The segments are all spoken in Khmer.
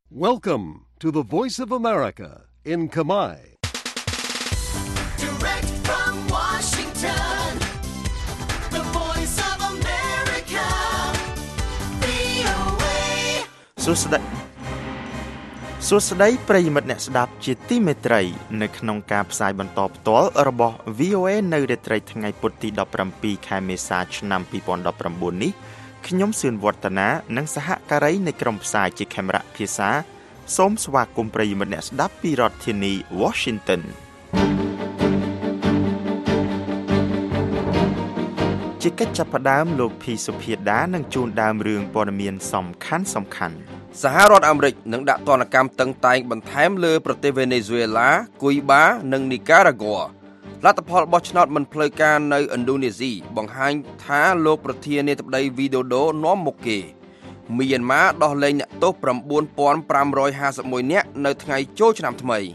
Welcome to the Voice of America in Khmer. Direct from Washington, the Voice of America, VOA. សួស្តីប្រិយមិត្តអ្នកស្ដាប់ជាទីមេត្រីនៅក្នុងការផ្សាយបន្តផ្ទាល់របស់ VOA នៅរាត្រីថ្ងៃពុធទី17ខែមេសាឆ្នាំ2019នេះខ្ញុំសឿនវឌ្ឍនានិងសហការីនៃក្រុមផ្សាយជាខេមរៈភាសាសូមស្វាគមន៍ប្រិយមិត្តអ្នកស្ដាប់ពីរដ្ឋធានី Washington ជាកិច្ចចាប់ផ្ដើមលោកភីសុភាដានឹងជូនដើមរឿងព័ត៌មានសំខាន់សហរដ្ឋអាមេរិកនឹងដាក់ទណ្ឌកម្មតឹងតែងបន្ថែមលើប្រទេសវេណេស៊ុយអេឡា គូយបា និងនីការ៉ាហ្គ័រលទ្ធផលបោះឆ្នោតមិនផ្លូវការនៅឥណ្ឌូនេស៊ីបង្ហាញថាលោកប្រធានាធិបតីវីដូដូនាំមុខគេមីយ៉ាន់ម៉ាដោះលែងអ្នកទោស 9551 នាក់នៅថ្ងៃចូលឆ្នាំថ្មី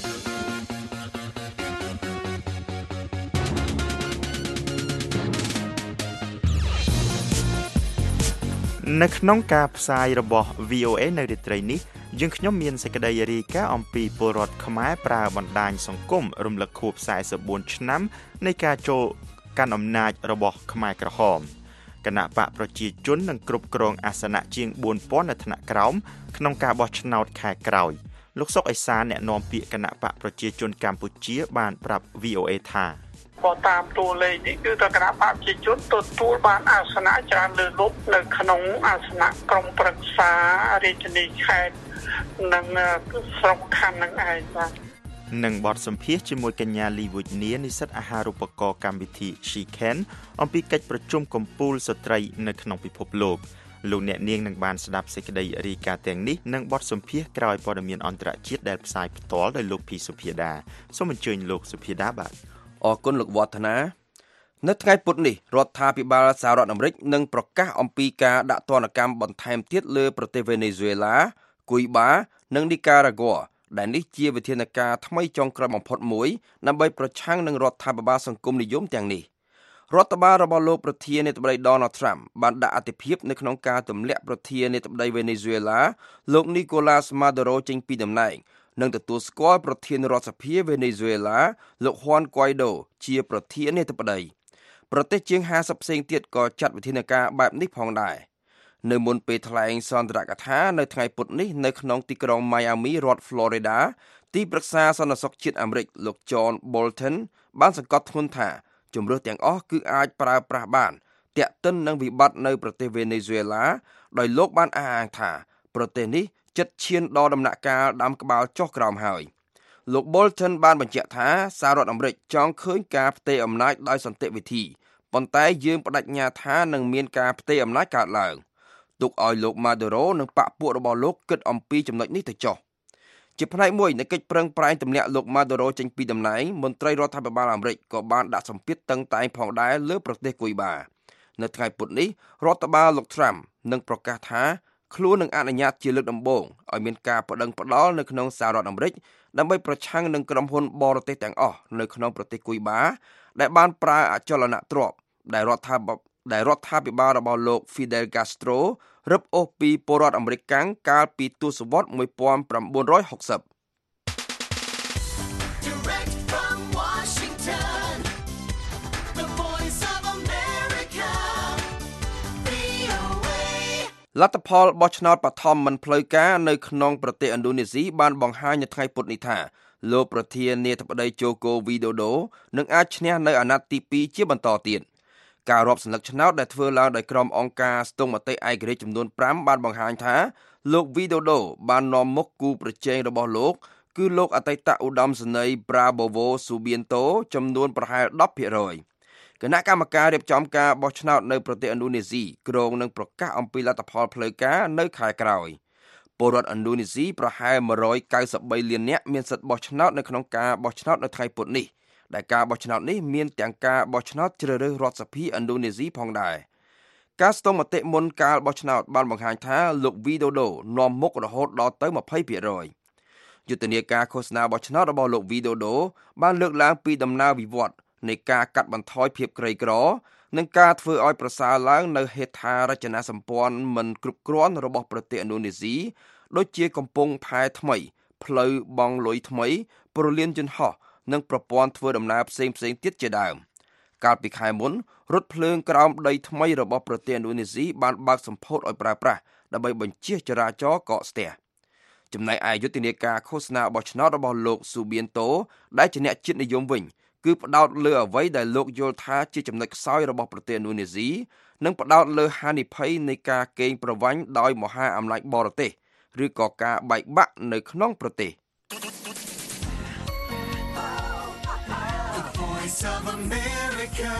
នៅក្នុងការផ្សាយរបស់ VOA នៅរាត្រីនេះយើងខ្ញុំមានសេចក្តីរាយការណ៍អំពីពលរដ្ឋខ្មែរប្រើបណ្ដាញសង្គមរំលឹកខួប44ឆ្នាំនៃការចូលកាន់អំណាចរបស់ខ្មែរក្រហមគណៈបកប្រជាជននឹងគ្រប់គ្រងអាសនៈជាង 4000 នៅថ្នាក់ក្រោមក្នុងការបោះឆ្នោតខែក្រោយលោកសុកអេសានអ្នកនាំពាក្យគណៈបកប្រជាជនកម្ពុជាបានប្រាប់ VOA ថាបើតាមតួលេខនេះគឺតគណៈបកប្រជាជនទទួលបានអាសនៈច្រើនលើសលប់នៅក្នុងអាសនៈក្រុមប្រឹក្សារាជធានីខេត្តនិងស្រុកខណ្ឌនឹងឯងបាទនឹងបទសម្ភាសន៍ជាមួយកញ្ញាលីវុជនីនិស្សិតអាហារូបករណ៍កម្មវិធី Shiken អំពីកិច្ចប្រជុំកំពូលស្ត្រីនៅក្នុងពិភពលោកលោកអ្នកនាងនឹងបានស្ដាប់សេចក្តីរាយការណ៍ទាំងនេះនិងបទសម្ភាសន៍ក្រោយព័ត៌មានអន្តរជាតិដែលផ្សាយផ្ទាល់ដោយលោកភីសុភាដាសូមអញ្ជើញលោកសុភាដាបាទអរគុណលោកវឌ្ឍនានៅថ្ងៃពុធនេះរដ្ឋាភិបាលសហរដ្ឋអាមេរិកនឹងប្រកាសអំពីការដាក់ទណ្ឌកម្មបន្ថែមទៀតលើប្រទេសវេណេស៊ុយអេឡា គូយបា និងនីការ៉ាហ្គ័រដែលនេះជាវិធានការថ្មីចុងក្រោយបំផុតមួយដើម្បីប្រឆាំងនឹងរដ្ឋាភិបាលសង្គមនិយមទាំងនេះរដ្ឋបាលរបស់លោកប្រធានាធិបតី Donald Trump បានដាក់អាទិភាពនៅក្នុងការទម្លាក់ប្រធានាធិបតីវេណេស៊ុយអេឡាលោក Nicolas Maduro ចេញពីតំណែងនិងទទួលស្គាល់ប្រធានរដ្ឋសភាវេណេស៊ុយអេឡាលោក Juan Guaido ជាប្រធានាធិបតីប្រទេសជាង50ផ្សេងទៀតក៏ចាត់វិធានការបែបនេះផងដែរនៅមុនពេលថ្លែងសន្ទរកថានៅថ្ងៃពុធនេះនៅក្នុងទីក្រុង Miami រដ្ឋ Florida ទីប្រឹក្សាសន្តិសុខជាតិអាមេរិកលោក John Bolton បានសង្កត់ធ្ងន់ថាជំរើសទាំងអស់គឺអាចប្រើប្រាស់បានទាក់ទិននឹងវិបត្តិនៅប្រទេសវេណេស៊ុយអេឡាដោយលោកបានអះអាងថាប្រទេសនេះជិតឈានដល់ដំណាក់កាលដាំក្បាលចុះក្រោមហើយលោក Bolton បានបញ្ជាក់ថាសហរដ្ឋអាមេរិកចង់ឃើញការផ្ទេរអំណាចដោយសន្តិវិធីប៉ុន្តែយើងបដិញ្ញាថានឹងមានការផ្ទេរអំណាចកើតឡើងទុកឲ្យលោក Maduro និងបកពួករបស់លោកគិតអំពីចំណុចនេះទៅចុះជាផ្នែកមួយនៃកិច្ចប្រឹងប្រែងទម្លាក់លោក Maduro ចេញពីតំណែងមន្ត្រីរដ្ឋាភិបាលអាមេរិកក៏បានដាក់សម្ពាធតឹងតែងផងដែរលើប្រទេសគូយបានៅថ្ងៃពុធនេះរដ្ឋបាលលោក Trump នឹងប្រកាសថាខ្លួននឹងអនុញ្ញាតជាលើកដំបូងឲ្យមានការប្តឹងផ្តល់នៅក្នុងសហរដ្ឋអាមេរិកដើម្បីប្រឆាំងនឹងក្រុមហ៊ុនបរទេសទាំងអស់នៅក្នុងប្រទេសគូយបាដែលបានប្រើអចលនទ្រព្យដែលរដ្ឋាភិបាលរបស់លោក Fidel Castro រឹបអូសពីពលរដ្ឋអាមេរិកកាលពីទសវត្សរ៍ 1960លទ្ធផលបោះឆ្នោតបឋមមិនផ្លូវការនៅក្នុងប្រទេសឥណ្ឌូនេស៊ីបានបង្ហាញនៅថ្ងៃពុធនេះថាលោកប្រធានាធិបតីជូកូវីដូដូនឹងអាចឈ្នះនៅអាណត្តិទី2ជាបន្តទៀតការរាប់សន្លឹកឆ្នោតដែលធ្វើឡើងដោយក្រុមអង្គការស្ទង់មតិឯករាជ្យចំនួន5បានបង្ហាញថាលោកវីដូដូបាននាំមុខគូប្រជែងរបស់លោកគឺលោកអតីតឧត្តមសេនីយ៍ Prabowo Subianto ចំនួនប្រហែល 10% គណៈកម្មការរៀបចំការបោះឆ្នោតនៅប្រទេសឥណ្ឌូនេស៊ីគ្រោងនឹងប្រកាសអំពីលទ្ធផលផ្លូវការនៅខែក្រោយពលរដ្ឋឥណ្ឌូនេស៊ីប្រហែល193លាននាក់មានសិទ្ធិបោះឆ្នោតនៅក្នុងការបោះឆ្នោតនៅថ្ងៃពុធនេះដែលការបោះឆ្នោតនេះមានទាំងការបោះឆ្នោតជ្រើសរើសរដ្ឋសភាឥណ្ឌូនេស៊ីផងដែរការស្ទង់មតិមុនការបោះឆ្នោតបានបង្ហាញថាលោកវីដូដូនាំមុខរហូតដល់ទៅ 20% យុទ្ធនាការឃោសនាបោះឆ្នោតរបស់លោកវីដូដូបានលើកឡើងពីដំណើរវិវត្តនៃការកាត់បន្ថយភាពក្រីក្រនិងការធ្វើឲ្យប្រសើរឡើងនៅហេដ្ឋារចនាសម្ព័ន្ធមិនគ្រប់គ្រាន់របស់ប្រទេសឥណ្ឌូនេស៊ីដូចជាកំពង់ផែថ្មីផ្លូវបង់លុយថ្មីព្រលានយន្តហោះនិងប្រព័ន្ធធ្វើដំណើរផ្សេងទៀតជាដើមកាលពីខែមុនរថភ្លើងក្រោមដីថ្មីរបស់ប្រទេសឥណ្ឌូនេស៊ីបានបើកសម្ពោធឲ្យប្រើប្រាស់ដើម្បីបញ្ជិះចរាចរណ៍កកស្ទះចំណែកឯយុទ្ធនាការឃោសនាបោះឆ្នោតរបស់លោកស៊ូបៀនតូដែលជាអ្នកជាតិនិយមវិញគឺផ្ដោតលើអ្វីដែលលោកយល់ថាជាចំណុចខ្សោយរបស់ប្រទេសឥណ្ឌូនេស៊ីនិងផ្ដោតលើហានិភ័យនៃការកេងប្រវ័ញ្ចដោយមហាអំណាចបរទេសឬក៏ការបែកបាក់នៅក្នុងប្រទេស Voice of America,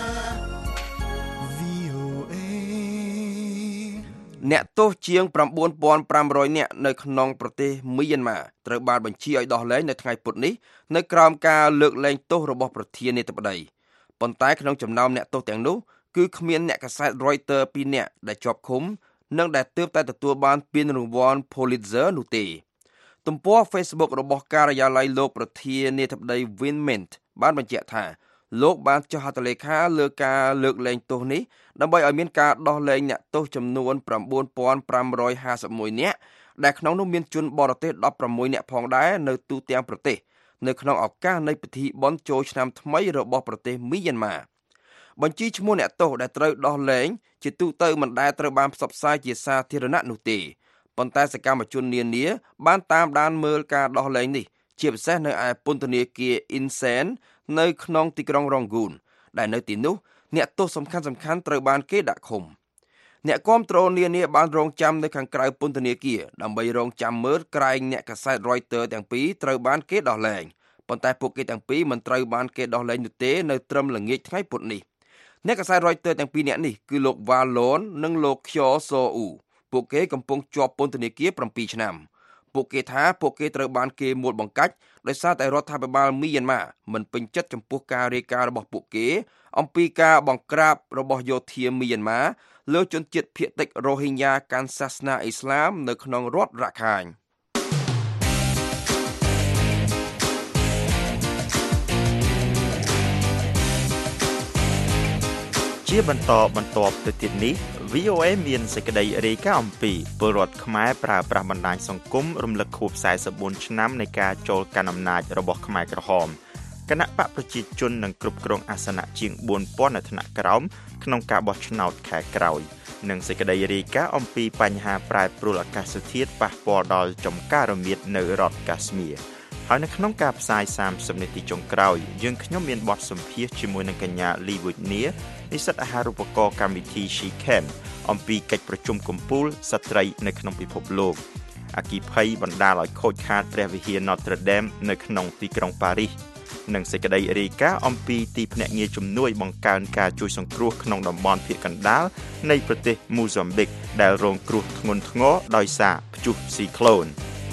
VOA. អ្នកទោសជាង 9,500 នាក់នៅក្នុងប្រទេសមីយ៉ាន់ម៉ាត្រូវបានបញ្ជាឲ្យដោះលែងនៅថ្ងៃពុធនេះនៅក្រោមការលើកលែងទោសរបស់ប្រធានាធិបតីប៉ុន្តែក្នុងចំណោមអ្នកទោសទាំងនោះគឺគ្មានអ្នកកាសែត Reuters 2 នាក់ដែលជាប់ឃុំនិងដែលទើបតែទទួលបានពានរង្វាន់ Pulitzer នោះទេទំព័រ Facebook របស់ការិយាល័យលោកប្រធានាធិបតី Win Myint បានបញ្ជាក់ថាលោកបានចុះហត្ថលេខាលើការលើកលែងទោសនេះដើម្បីឲ្យមានការដោះលែងអ្នកទោសចំនួន 9,551 នាក់ដែលក្នុងនោះមានជនបរទេស 16 នាក់ផងដែរនៅទូទាំងប្រទេសនៅក្នុងឱកាសនៃពិធីបុណ្យចូលឆ្នាំថ្មីរបស់ប្រទេសមីយ៉ាន់ម៉ាបញ្ជីឈ្មោះអ្នកទោសដែលត្រូវដោះលែងជាទូទៅមិនដែលត្រូវបានផ្សព្វផ្សាយជាសាធារណៈនោះទេប៉ុន្តែសកម្មជននានាបានតាមដានមើលការដោះលែងនេះជាពិសេសនៅឯពន្ធនាគារ Insein នៅក្នុងទីក្រុង Rangoon ដែលនៅទីនោះអ្នកទោសសំខាន់ត្រូវបានគេដាក់ឃុំអ្នកគាំទ្រនានាបានរងចាំនៅខាងក្រៅពន្ធនាគារដើម្បីរងចាំមើលក្រែងអ្នកកាសែត Reuters ទាំងពីរត្រូវបានគេដោះលែងប៉ុន្តែពួកគេទាំងពីរមិនត្រូវបានគេដោះលែងនោះទេនៅត្រឹមល្ងាចថ្ងៃពុធនេះអ្នកកាសែត Reuters ទាំងពីរនាក់នេះគឺលោក Wallon និងលោក Kyo So-u ពួកគេកំពុងជាប់ពន្ធនាគារ 7 ឆ្នាំពួកគេថាពួកគេត្រូវបានគេមួលបង្កាច់ដោយសារតែរដ្ឋាភិបាលមីយ៉ាន់ម៉ាមិនពេញចិត្តចំពោះការរាយការណ៍របស់ពួកគេអំពីការបង្ក្រាបរបស់យោធាមីយ៉ាន់ម៉ាលើជនជាតិភាគតិចរ៉ូហីញ៉ាកាន់សាសនាអ៊ីស្លាមនៅក្នុងរដ្ឋរ៉ាខាញ់ជាបន្តបន្ទាប់ទៅទៀតនេះ VOA មានសេចក្តីរាយការណ៍អំពីពលរដ្ឋខ្មែរប្រើប្រាស់បណ្ដាញសង្គមរំលឹកខួប44ឆ្នាំនៃការចូលកាន់អំណាចរបស់ខ្មែរក្រហមគណៈបកប្រជាជននឹងគ្រប់គ្រងអាសនៈជាង 4,000 នៅថ្នាក់ក្រោមក្នុងការបោះឆ្នោតខែក្រោយនិងសេចក្តីរាយការណ៍អំពីបញ្ហាប្រែប្រួលអាកាសធាតុប៉ះពាល់ដល់ចំការរមៀតនៅរដ្ឋកាស្មៀរហើយនៅក្នុងការផ្សាយ30នាទីចុងក្រោយយើងខ្ញុំមានបទសម្ភាសន៍ជាមួយនឹងកញ្ញាលីវុចនីនិស្សិតអាហារូបករណ៍កម្មវិធី She-Can អំពីកិច្ចប្រជុំកំពូលស្ត្រីនៅក្នុងពិភពលោកអគ្គិភ័យបណ្ដាលឲ្យខូចខាតព្រះវិហារ Notre Dame នៅក្នុងទីក្រុងប៉ារីសនិងសេចក្តីរាយការណ៍អំពីទីភ្នាក់ងារជំនួយបង្កើនការជួយសង្គ្រោះក្នុងតំបន់ភាគកណ្ដាលនៃប្រទេសមូហ្សាំប៊ិកដែលរងគ្រោះធ្ងន់ធ្ងរដោយសារព្យុះស៊ីក្លូន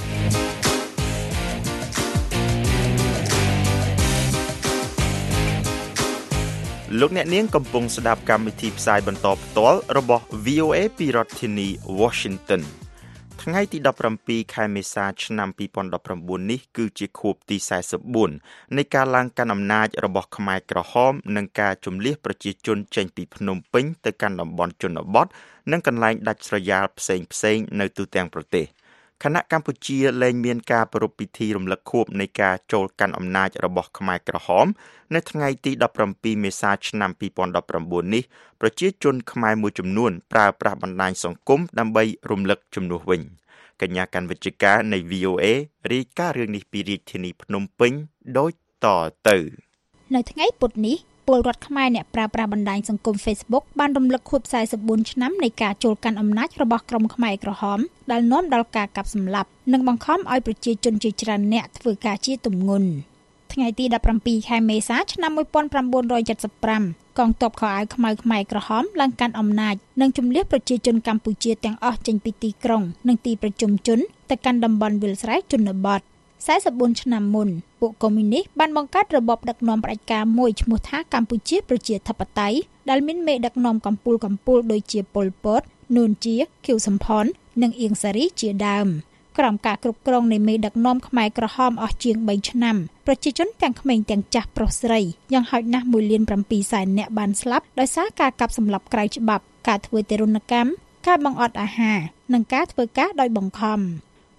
លោកអ្នកនាងកំពុងស្ដាប់កម្មវិធីផ្សាយបន្តផ្ទាល់របស់ VOA ពីរដ្ឋធានី Washington ថ្ងៃទី17ខែមេសាឆ្នាំ2019នេះគឺជាខួបទី44នៃការឡើងកាន់អំណាចរបស់ខ្មែរក្រហមនិងការជម្លៀសប្រជាជនចេញពីភ្នំពេញទៅកាន់តំបន់ជនបទនិងកន្លែងដាច់ស្រយាលផ្សេងៗនៅទូទាំងប្រទេសគណៈកម្ពុជាលែងមានការប្រារព្ធពិធីរំលឹកខួបនៃការចូលកាន់អំណាចរបស់ខ្មែរក្រហមនៅថ្ងៃទី17មេសាឆ្នាំ2019នេះប្រជាជនខ្មែរមួយចំនួនប្រើប្រាស់បណ្ដាញសង្គមដើម្បីរំលឹកជំនួសវិញកញ្ញាកាន់វិទ្យាការនៃ VOA រាយការណ៍រឿងនេះពីរាជធានីភ្នំពេញដូចតទៅនៅថ្ងៃពុធនេះពលរដ្ឋខ្មែរអ្នកប្រើប្រាស់បណ្ដាញសង្គម Facebook បានរំលឹកខួប44ឆ្នាំនៃការចូលកាន់អំណាចរបស់ក្រុមខ្មែរក្រហមដែលនាំដល់ការកាប់សម្លាប់និងបង្ខំឲ្យប្រជាជនជាច្រើនអ្នកធ្វើការជាទម្ងន់ថ្ងៃទី17ខែមេសាឆ្នាំ1975កងទ័ពខោអាវខ្មៅខ្មែរក្រហមឡើងកាន់អំណាចនិងជម្លៀសប្រជាជនកម្ពុជាទាំងអស់ចេញពីទីក្រុងនិងទីប្រជុំជនទៅកាន់តំបន់វាលស្រែជនបទ44ឆ្នាំមុនពួកកុម្មុយនីសបានបង្កើតរបបដឹកនាំផ្ដាច់ការមួយឈ្មោះថាកម្ពុជាប្រជាធិបតេយ្យដែលមានមេដឹកនាំកម្ពុជាដូចជាប៉ុល ពត នួនជា ខៀវសំផននិងអៀងសារីជាដើមក្រោមការគ្រប់គ្រងនៃមេដឹកនាំខ្មែរក្រហមអស់ជាង3ឆ្នាំប្រជាជនទាំងក្មេងទាំងចាស់ប្រុសស្រីយ៉ាងហោចណាស់ 1,700,000 នាក់បានស្លាប់ដោយសារការកាប់សម្លាប់ក្រៅច្បាប់ការធ្វើទារុណកម្មការបង្អត់អាហារនិងការធ្វើការដោយបង្ខំ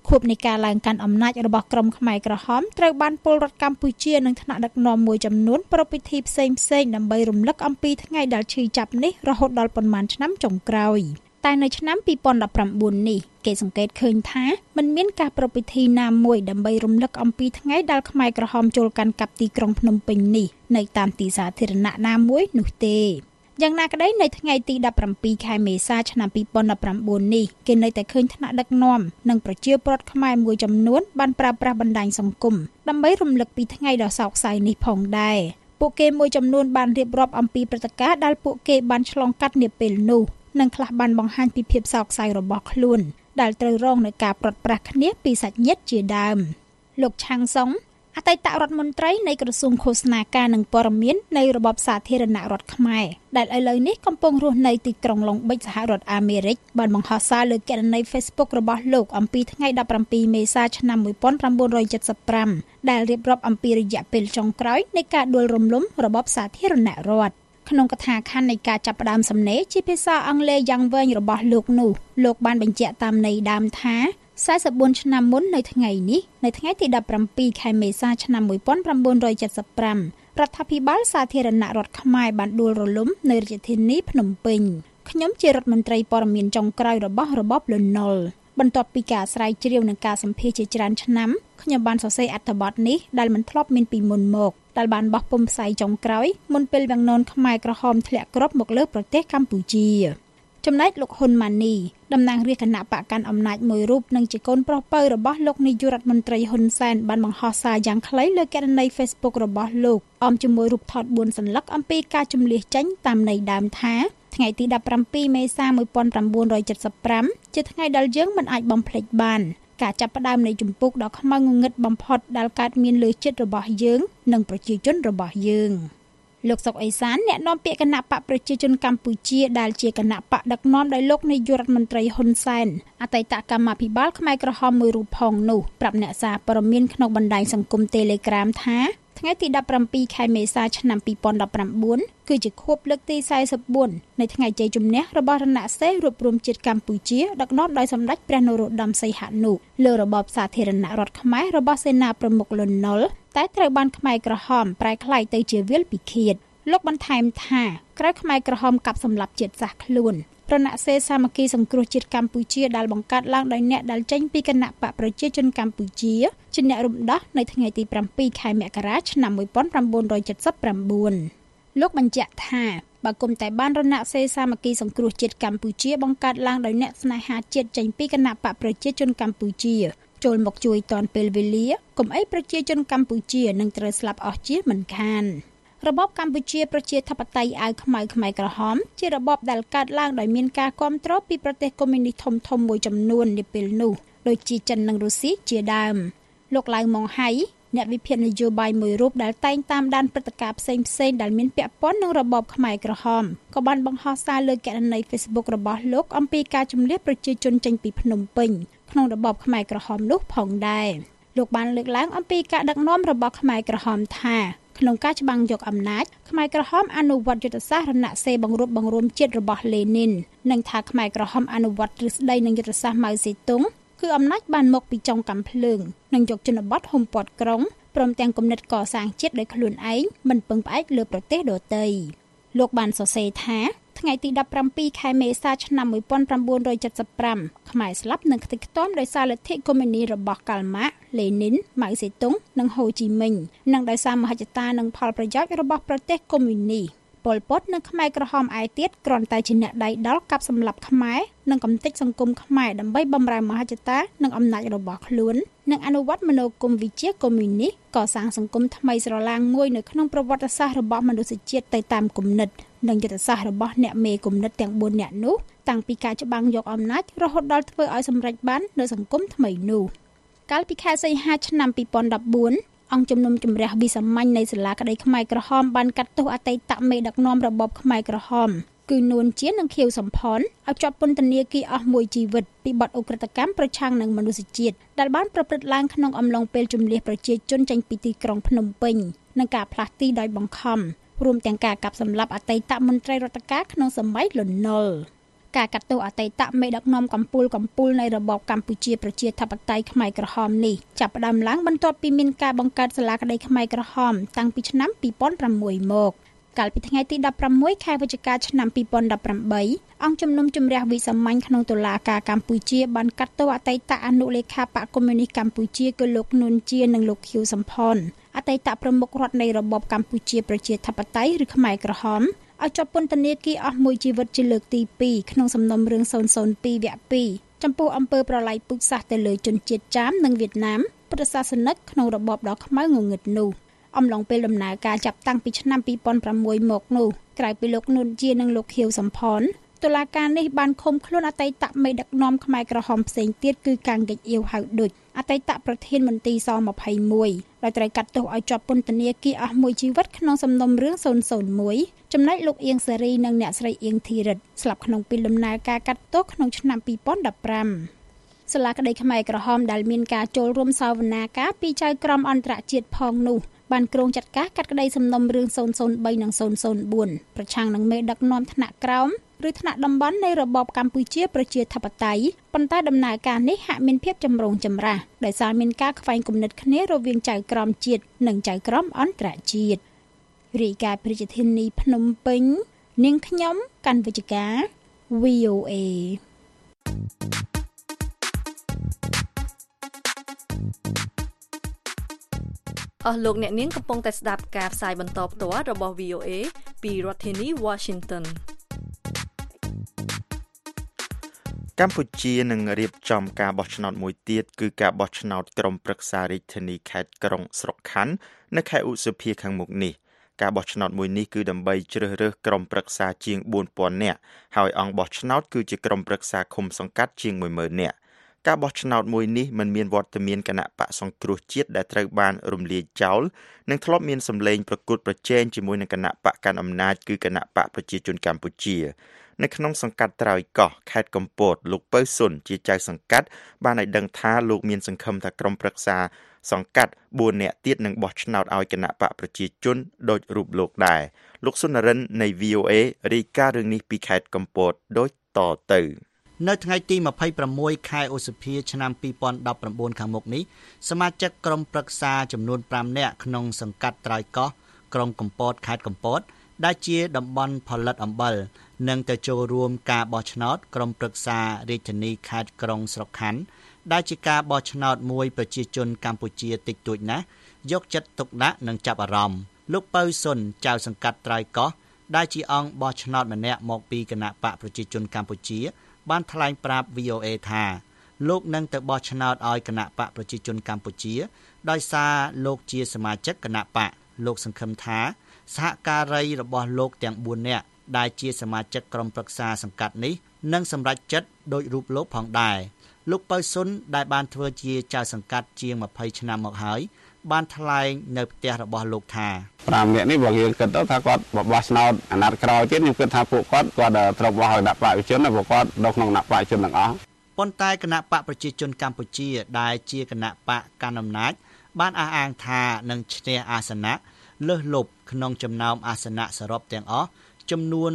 ខួបនៃការឡើងកាន់អំណាចរបស់ក្រុមខ្មែរក្រហមត្រូវបានពលរដ្ឋកម្ពុជានិងថ្នាក់ដឹកនាំមួយចំនួនប្រពៃពិធីផ្សេងៗដើម្បីរំលឹកអំពីថ្ងៃដែលឈឺចាប់នេះរហូតដល់ប៉ុន្មានឆ្នាំចុងក្រោយតែនៅឆ្នាំ2019នេះគេសង្កេតឃើញថាមិនមានការប្រពៃពិធីណាមួយដើម្បីរំលឹកអំពីថ្ងៃដែលខ្មែរក្រហមចូលកាន់កាប់ទីក្រុងភ្នំពេញនេះនៅតាមទីសាធារណៈណាមួយនោះទេយ៉ាងណាក្តីនៅថ្ងៃទី17ខែមេសាឆ្នាំ2019នេះគេនៅតែឃើញថ្នាក់ដឹកនាំនិងប្រជាពលរដ្ឋខ្មែរមួយចំនួនបានប្រើប្រាស់បណ្ដាញសង្គមដើម្បីរំលឹកពីថ្ងៃដ៏សោកសៅនេះផងដែរពួកគេមួយចំនួនបានរៀបរាប់អំពីព្រឹត្តិការណ៍ដែលពួកគេបានឆ្លងកាត់នាពេលនោះនិងខ្លះបានបង្ហាញពីភាពសោកសៅរបស់ខ្លួនដែលត្រូវរងនឹងការប្រត់ប្រាស់គ្នាពីសាច់ញាតិជាដើមលោកឆាំងសុងអតីតរដ្ឋមន្ត្រីនៃក្រសួងឃោសនាការនិងព័ត៌មាននៃរបបសាធារណរដ្ឋខ្មែរដែលឥឡូវនេះកំពុងរស់នៅទីក្រុងឡុងបិចសហរដ្ឋអាមេរិកបានបង្ហោះសារលើគណនី Facebook របស់លោកអំពីថ្ងៃ17មេសាឆ្នាំ1975ដែលរៀបរាប់អំពីរយៈពេលចុងក្រោយនៃការដួលរំលំរបបសាធារណរដ្ឋក្នុងកថាខណ្ឌនៃការចាប់ផ្ដើមសំណេរជាភាសាអង់គ្លេសយ៉ាងវែងរបស់លោកនោះលោកបានបញ្ជាក់តាមន័យដើមថា44ឆ្នាំមុននៅថ្ងៃនេះនៅថ្ងៃទី17ខែមេសាឆ្នាំ1975រដ្ឋាភិបាលសាធារណរដ្ឋខ្មែរបានដួលរលំនៅរាជធានីភ្នំពេញខ្ញុំជារដ្ឋមន្ត្រីព័ត៌មានចុងក្រោយរបស់របបលន់នល់បន្ទាប់ពីការស្រាវជ្រាវនិងការសម្ភាសជាច្រើនឆ្នាំខ្ញុំបានសរសេរអត្ថបទនេះដែលមិនធ្លាប់មានពីមុនមកដែលបានបោះពុម្ពផ្សាយចុងក្រោយមុនពេលវាំងននខ្មែរក្រហមធ្លាក់គ្រាប់មកលើប្រទេសកម្ពុជាចំណែកលោកហ៊ុនម៉ាណីតំណាងរាជគណៈបកកាន់អំណាចមួយរូបនិងជាកូនប្រុសពៅរបស់លោកនាយករដ្ឋមន្ត្រីហ៊ុនសែនបានបង្ហោះសារយ៉ាងខ្លីលើគណនី Facebook របស់លោកអមជាមួយរូបថត4សន្លឹកអំពីការជម្លៀសចេញតាមន័យដើមថាថ្ងៃទី17មេសា1975ជាថ្ងៃដែលយើងមិនអាចបំភ្លេចបានការចាប់ផ្ដើមនៃជំពូកដ៏ខ្មៅងងឹតបំផុតដែលកើតមានលើចិត្តរបស់យើងនិងប្រជាជនរបស់យើងលោកសុកអេសានអ្នកនាំពាក្យគណៈបកប្រជាជនកម្ពុជាដែលជាគណៈបកដឹកនាំដោយលោកនាយករដ្ឋមន្ត្រីហ៊ុនសែនអតីតកម្មាភិបាលខ្មែរក្រហមមួយរូបផងនោះប្រាប់អ្នកសារព័ត៌មានក្នុងបណ្ដាញសង្គម Telegram ថាថ្ងៃទី17ខែមេសាឆ្នាំ2019គឺជាខួបលើកទី44នៃថ្ងៃជ័យជំនះរបស់រណសិរ្សរួបរวมជាតិកម្ពុជាដឹកនាំដោយសម្ដេចព្រះនរោត្តមសីហនុលើរបបសាធារណរដ្ឋខ្មែររបស់សេនាប្រមុខលន់នល់តែត្រូវបានខ្មែរក្រហមប្រែក្លាយទៅជាវាលពិឃាតលោកបន្ថែមថាក្រោយខ្មែរក្រហមកាប់សម្លាប់ជាតិសាសន៍ខ្លួនរណសិរ្សសាមគ្គីសង្គ្រោះជាតិកម្ពុជាដែលបង្កើតឡើងដោយអ្នកដែលចេញពីគណៈបកប្រជាជនកម្ពុជាជាអ្នករំដោះនៅថ្ងៃទី7ខែមករាឆ្នាំ1979លោកបញ្ជាក់ថាបើគុំតែបានរណសិរ្សសាមគ្គីសង្គ្រោះជាតិកម្ពុជាបង្កើតឡើងដោយអ្នកស្នេហាជាតិចេញពីគណៈបកប្រជាជនកម្ពុជាចូលមកជួយទាន់ពេលវេលាកុំអីប្រជាជនកម្ពុជានឹងត្រូវស្លាប់អស់ជាមិនខានរបបកម្ពុជាប្រជាធិបតេយ្យអាវខ្មៅខ្មែរក្រហមជារបបដែលកើតឡើងដោយមានការគ្រប់គ្រងពីប្រទេសកុម្មុយនីសធំៗមួយចំនួននាពេលនោះដូចជាចិននិងរុស្ស៊ីជាដើមលោកឡៅម៉ុងហៃអ្នកវិភាគនយោបាយមួយរូបដែលតែងតាមដានព្រឹត្តិការណ៍ផ្សេងៗដែលមានពាក់ព័ន្ធនឹងរបបខ្មែរក្រហមក៏បានបង្ហោះសារលើគណនី Facebook របស់លោកអំពីការជម្លៀសប្រជាជនចេញពីភ្នំពេញក្នុងរបបខ្មែរក្រហមនោះផងដែរលោកបានលើកឡើងអំពីការដឹកនាំរបស់ខ្មែរក្រហមថាក្នុងការច្បាំងយកអំណាចខ្មែរក្រហមអនុវត្តយុទ្ធសាស្ត្ររណសិរ្សបង្រួបបង្រួមជាតិរបស់លេនីននិងថាខ្មែរក្រហមអនុវត្តទ្រឹស្ដីនិងយុទ្ធសាស្ត្រម៉ៅសេទុងគឺអំណាចបានមកពីចុងកាំភ្លើងនិងយកជនបទហ៊ុមព័ទ្ធក្រុងព្រមទាំងគំនិតកសាងជាតិដោយខ្លួនឯងមិនពឹងផ្អែកលើប្រទេសដទៃលោកបានសរសេរថាថ្ងៃទី17ខែមេសាឆ្នាំ1975ខ្មែរស្លាប់នឹងខ្ទេចខ្ទាំដោយសារលទ្ធិកុម្មុយនីសរបស់កាល់ម៉ាក់លេនីនម៉ៅសេទុងនិងហូជីមិញនិងដោយសារមហិច្ឆតានិងផលប្រយោជន៍របស់ប្រទេសកុម្មុយនីសប៉ុលពតនិងខ្មែរក្រហមឯទៀតគ្រាន់តែជាអ្នកដៃដល់កាប់សម្លាប់ខ្មែរនិងកំទេចសង្គមខ្មែរដើម្បីបម្រើមហិច្ឆតានិងអំណាចរបស់ខ្លួននិងអនុវត្តមនោគមវិជ្ជាកុម្មុយនីសកសាងសង្គមថ្មីស្រឡាងមួយនៅក្នុងប្រវត្តិសាស្ត្ររបស់មនុស្សជាតិទៅតាមគំនិតនិងយុទ្ធសាស្ត្ររបស់អ្នកមេគំនិតទាំង4នាក់នោះតាំងពីការច្បាំងយកអំណាចរហូតដល់ធ្វើឲ្យសម្រេចបាននៅសង្គមថ្មីនោះកាលពីខែសីហាឆ្នាំ2014អង្គជំនុំជម្រះវិសាមញ្ញនៃសាលាក្តីខ្មែរក្រហមបានកាត់ទោសអតីតមេដឹកនាំរបបខ្មែរក្រហមគឺនួនជានិងខៀវសំផនឲ្យជាប់ពន្ធនាគារអស់មួយជីវិតពីបទឧក្រិដ្ឋកម្មប្រឆាំងនឹងមនុស្សជាតិដែលបានប្រព្រឹត្តឡើងក្នុងអំឡុងពេលជម្លៀសប្រជាជនចេញពីទីក្រុងភ្នំពេញនិងការផ្លាស់ទីដោយបង្ខំរួមទាំងការកាប់សម្លាប់អតីតមន្ត្រីរដ្ឋការក្នុងសម័យលន់នល់ការកាត់ទោសអតីតមេដឹកនាំកម្ពុជានៃរបបកម្ពុជាប្រជាធិបតេយ្យខ្មែរក្រហមនេះចាប់ផ្ដើមឡើងបន្ទាប់ពីមានការបង្កើតសាលាក្តីខ្មែរក្រហមតាំងពីឆ្នាំ2006មកកាលពីថ្ងៃទី16ខែវិច្ឆិកាឆ្នាំ2018អង្គជំនុំជម្រះវិសាមញ្ញក្នុងតុលាការកម្ពុជាបានកាត់ទោសអតីតអនុលេខាបកកុម្មុយនីសកម្ពុជាគឺលោកនួនជានិងលោកខៀវសំផនអតីតប្រមុខរដ្ឋនៃរបបកម្ពុជាប្រជាធិបតេយ្យឬខ្មែរក្រហមឲ្យជាប់ពន្ធនាគារអស់មួយជីវិតជាលើកទី2ក្នុងសំណុំរឿង002វគ្គ2ចំពោះអំពើប្រល័យពូជសាសន៍ទៅលើជនជាតិចាមនិងវៀតណាមពុទ្ធសាសនិកក្នុងរបបដ៏ខ្មៅងងឹតនោះអំឡុងពេលដំណើរការចាប់តាំងពីឆ្នាំ2006មកនោះក្រៅពីលោកនួនជានិងលោកខៀវសំផនតុលាការនេះបានឃុំខ្លួនអតីតមេដឹកនាំខ្មែរក្រហមផ្សេងទៀតគឺកាំងកិច្ចអៀវហៅឌុចអតីតប្រធានមន្ទីរស21ដោយត្រូវកាត់ទោសឲ្យជាប់ពន្ធនាគារអស់មួយជីវិតក្នុងសំណុំរឿង001ចំណែកលោកអៀងសេរីនិងអ្នកស្រីអៀងធីរិតស្លាប់ក្នុងពេលដំណើរការកាត់ទោសក្នុងឆ្នាំ2015សាលាក្តីខ្មែរក្រហមដែលមានការចូលរួមសវនាការពីចៅក្រមអន្តរជាតិផងនោះបានក្រុងចាត់ការកាត់ក្តីសំណុំរឿង003និង004ប្រឆាំងនឹងមេដឹកនាំថ្នាក់ក្រោមឬថ្នាក់តំបន់នៃរបបកម្ពុជាប្រជាធិបតេយ្យប៉ុន្តែដំណើរការនេះហាក់មានភាពចម្រូងចម្រាសដោយសារមានការខ្វែងគំនិតគ្នារវាងចៅក្រមជាតិនិងចៅក្រមអន្តរជាតិរាយការណ៍ប្រជាធានីភ្នំពេញនាងខ្ញុំកាន់វិជ្ជការ VOA អស់លោកអ្នកនាងកំពុងតែស្ដាប់ការផ្សាយបន្តផ្ទាល់របស់ VOA ពីរដ្ឋធានី Washington កម្ពុជានឹងរៀបចំការបោះឆ្នោតមួយទៀតគឺការបោះឆ្នោតក្រុមប្រឹក្សារាជធានីខេត្តក្រុងស្រុកខណ្ឌនៅខែឧសភាខាងមុខនេះការបោះឆ្នោតមួយនេះគឺដើម្បីជ្រើសរើសក្រុមប្រឹក្សាជាង 4000 នាក់ហើយអង្គបោះឆ្នោតគឺជាក្រុមប្រឹក្សាឃុំសង្កាត់ជាង 10000 នាក់ការបោះឆ្នោតមួយនេះមិនមានវត្តមានគណៈបកសង្គ្រោះជាតិដែលត្រូវបានរំលាយចោលនិងធ្លាប់មានសម្លេងប្រកួតប្រជែងជាមួយនឹងគណៈបកកាន់អំណាចគឺគណៈបកប្រជាជនកម្ពុជានៅក្នុងសង្កាត់ត្រើយកោះខេត្តកំពតលោកពៅសុនជាចៅសង្កាត់បានឲ្យដឹងថាលោកមានសង្ឃឹមថាក្រុមប្រឹក្សាសង្កាត់4នាក់ទៀតនឹងបោះឆ្នោតឲ្យគណៈបកប្រជាជនដូចរូបលោកដែរលោកសុនរិននៃ VOA រាយការណ៍រឿងនេះពីខេត្តកំពតដូចតទៅនៅថ្ងៃទី26ខែឧសភាឆ្នាំ2019ខាងមុខនេះសមាជិកក្រុមប្រឹក្សាចំនួន5នាក់ក្នុងសង្កាត់ត្រើយកោះក្រុងកំពតខេត្តកំពតដែលជាតំបន់ផលិតអំបិលនិងទៅចូលរួមការបោះឆ្នោតក្រុមប្រឹក្សារាជធានីខេត្តក្រុងស្រុកខណ្ឌដែលជាការបោះឆ្នោតមួយប្រជាជនកម្ពុជាតិចតួចណាស់យកចិត្តទុកដាក់និងចាប់អារម្មណ៍លោកពៅសុនចៅសង្កាត់ត្រើយកោះដែលជាអង្គបោះឆ្នោតម្នាក់មកពីគណៈបកប្រជាជនកម្ពុជាបានថ្លែងប្រាប់ VOA ថាលោកនឹងទៅបោះឆ្នោតឲ្យគណៈបកប្រជាជនកម្ពុជាដោយសារលោកជាសមាជិកគណៈបកលោកសង្ឃឹមថាសហការីរបស់លោកទាំង4នាក់ដែលជាសមាជិកក្រុមប្រឹក្សាសង្កាត់នេះនឹងសម្រេចចិត្តដោយរូបលោកផងដែរលោកពៅសុនដែលបានធ្វើជាចៅសង្កាត់ជាង20ឆ្នាំមកហើយបានថ្លែងនៅផ្ទះរបស់លោកថា 5នាក់នេះបើយើងគិតទៅថាគាត់បោះឆ្នោតអាណត្តិក្រោយទៀតខ្ញុំគិតថាពួកគាត់ត្រូវបោះឲ្យដាក់បកប្រជាជនព្រោះគាត់នៅក្នុងគណៈបកប្រជាជនទាំងអស់ប៉ុន្តែគណៈបកប្រជាជនកម្ពុជាដែលជាគណៈបកកណ្ដាលអំណាចបានអះអាងថានឹងឈ្នះអាសនៈលើសលប់ក្នុងចំណោមអាសនៈសរុបទាំងអស់ចំនួន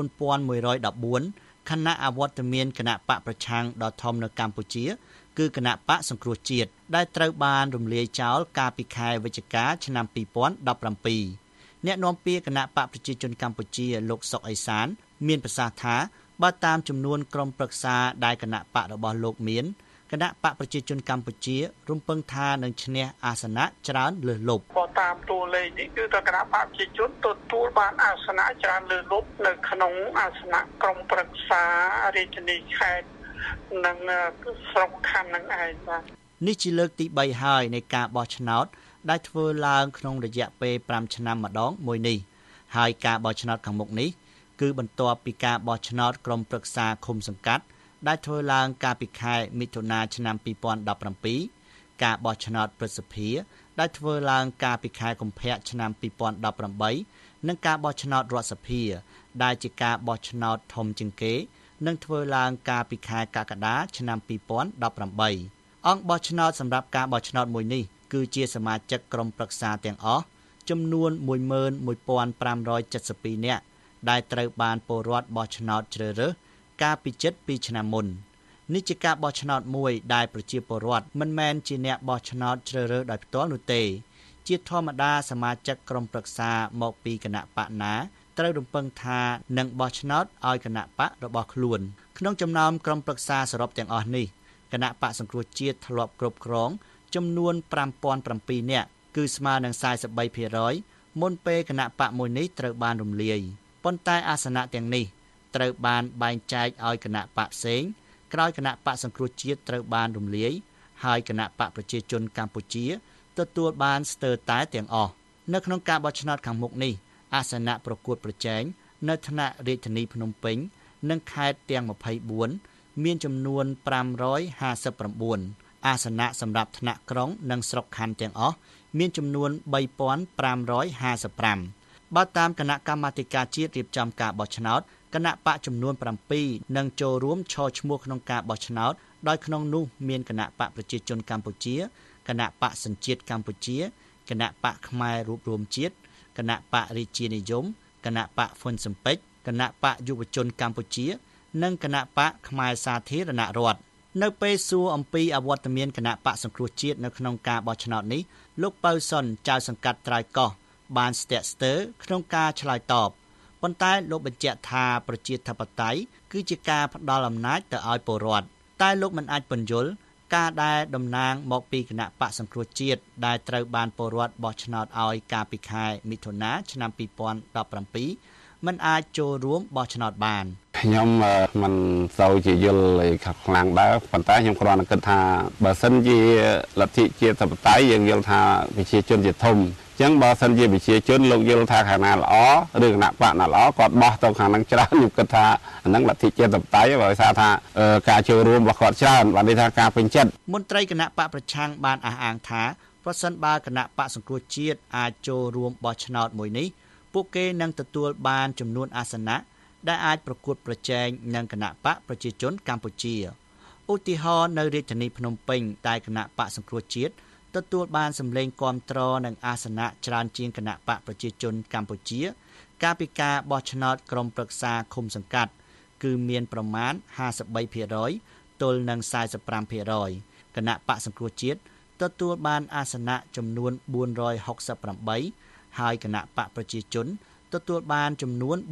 4114ខណៈអវត្តមានគណៈបកប្រឆាំងដ៏ធំនៅកម្ពុជាគឺគណៈបកសង្គ្រោះជាតិដែលត្រូវបានរំលាយចោលកាលពីខែវិច្ឆិកាឆ្នាំ2017អ្នកនាំពាក្យគណៈបកប្រជាជនកម្ពុជាលោកសុកអេសានមានប្រសាសន៍ថាបើតាមចំនួនក្រុមប្រឹក្សាដែលគណៈបករបស់លោកមានគណៈបកប្រជាជនកម្ពុជារំពឹងថានឹងឈ្នះអាសនៈច្រើនលើសលប់បើតាមតួលេខនេះគឺគណៈបកប្រជាជនទទួលបានអាសនៈច្រើនលើសលប់នៅក្នុងអាសនៈក្រុមប្រឹក្សារាជធានីខេត្តនិងស្រុកខណ្ឌនឹងឯងបាទនេះជាលើកទី3ហើយនៃការបោះឆ្នោតដែលធ្វើឡើងក្នុងរយៈពេល5ឆ្នាំម្ដងមួយនេះហើយការបោះឆ្នោតខាងមុខនេះគឺបន្ទាប់ពីការបោះឆ្នោតក្រុមប្រឹក្សាឃុំសង្កាត់ដែលធ្វើឡើងកាលពីខែមិថុនាឆ្នាំ2017ការបោះឆ្នោតព្រឹទ្ធសភាដែលធ្វើឡើងកាលពីខែកុម្ភៈឆ្នាំ2018និងការបោះឆ្នោតរដ្ឋសភាដែលជាការបោះឆ្នោតធំជាងគេនឹងធ្វើឡើងកាលពីខែកក្កដាឆ្នាំ2018អង្គបោះឆ្នោតសម្រាប់ការបោះឆ្នោតមួយនេះគឺជាសមាជិកក្រុមប្រឹក្សាទាំងអស់ចំនួន 11572 នាក់ដែលត្រូវបានពលរដ្ឋបោះឆ្នោតជ្រើសរើសកាលពី7 ឆ្នាំមុននេះជាការបោះឆ្នោតមួយដែលប្រជាពលរដ្ឋមិនមែនជាអ្នកបោះឆ្នោតជ្រើសរើសដោយផ្ទាល់នោះទេជាធម្មតាសមាជិកក្រុមប្រឹក្សាមកពីគណៈបកណាត្រូវរំពឹងថានឹងបោះឆ្នោតឲ្យគណៈបករបស់ខ្លួនក្នុងចំណោមក្រុមប្រឹក្សាសរុបទាំងអស់នេះគណៈបកសង្គ្រោះជាតិធ្លាប់គ្រប់គ្រងចំនួន 5007 នាក់គឺស្មើនឹង 43% មុនពេលគណៈបកមួយនេះត្រូវបានរំលាយប៉ុន្តែអាសនៈទាំងនេះត្រូវបានបែងចែកឲ្យគណៈបកផ្សេងក្រោយគណៈបកសង្គ្រោះជាតិត្រូវបានរំលាយហើយគណៈបកប្រជាជនកម្ពុជាទទួលបានស្ទើរតែទាំងអស់នៅក្នុងការបោះឆ្នោតខាងមុខនេះអាសនៈប្រកួតប្រជែងនៅថ្នាក់រាជធានីភ្នំពេញនិងខេត្តទាំង24មានចំនួន559អាសនៈសម្រាប់ថ្នាក់ក្រុងនិងស្រុកខណ្ឌទាំងអស់មានចំនួន3555បើតាមគណៈកម្មាធិការជាតិរៀបចំការបោះឆ្នោតគណៈបកចំនួន7នឹងចូលរួមឈរឈ្មោះក្នុងការបោះឆ្នោតដោយក្នុងនោះមានគណៈបកប្រជាជនកម្ពុជាគណៈបកសញ្ជាតិកម្ពុជាគណៈបកខ្មែររួបរวมជាតិគណៈបករាជានិយមគណៈបកហ្វុនសំពេចគណៈបកយុវជនកម្ពុជានិងគណៈបកខ្មែរសាធារណរដ្ឋនៅពេលសួរអំពីអវត្តមានគណៈបកសង្គ្រោះជាតិនៅក្នុងការបោះឆ្នោតនេះលោកពៅសុនចៅសង្កាត់ត្រើយកោះបានស្ទាក់ស្ទើរក្នុងការឆ្លើយតបប៉ុន្តែលោកបញ្ជាក់ថាប្រជាធិបតេយ្យគឺជាការផ្ដល់អំណាចទៅឲ្យពលរដ្ឋតែលោកមិនអាចពន្យល់ការដែលតំណាងមកពីគណៈបកសង្គ្រោះជាតិដែលត្រូវបានពលរដ្ឋបោះឆ្នោតឲ្យកាលពីខែមិថុនាឆ្នាំ2017មិនអាចចូលរួមបោះឆ្នោតបានខ្ញុំមិនសូវជាយល់ខ្លាំងដែរប៉ុន្តែខ្ញុំគ្រាន់តែគិតថាបើសិនជាលទ្ធិជាធិបតេយ្យយើងយល់ថាប្រជាជនជាធំអញ្ចឹងបើសិនជាប្រជាជនលោកយល់ថាខាងណាល្អឬគណៈបកណាល្អគាត់បោះទៅខាងហ្នឹងច្រើនខ្ញុំគិតថាអាហ្នឹងលទ្ធិជាធិបតេយ្យបើសារថាការចូលរួមរបស់គាត់ច្រើនបានន័យថាការពេញចិត្តមន្ត្រីគណៈបកប្រឆាំងបានអះអាងថាប្រសិនបើគណៈបកសង្គ្រោះជាតិអាចចូលរួមបោះឆ្នោតមួយនេះពួកគេនឹងទទួលបានចំនួនអាសនៈដែលអាចប្រកួតប្រជែងនឹងគណៈបកប្រជាជនកម្ពុជាឧទាហរណ៍នៅរាជធានីភ្នំពេញតែគណៈបកសង្គ្រោះជាតិទទួលបានសម្លេងគាំទ្រនិងអាសនៈច្រើនជាងគណៈបកប្រជាជនកម្ពុជាកាលពីការបោះឆ្នោតក្រុមប្រឹក្សាឃុំសង្កាត់គឺមានប្រមាណ 53% ទល់នឹង 45% គណៈបកសង្គ្រោះជាតិទទួលបានអាសនៈចំនួន468ហើយគណៈបកប្រជាជនទទួលបានចំនួន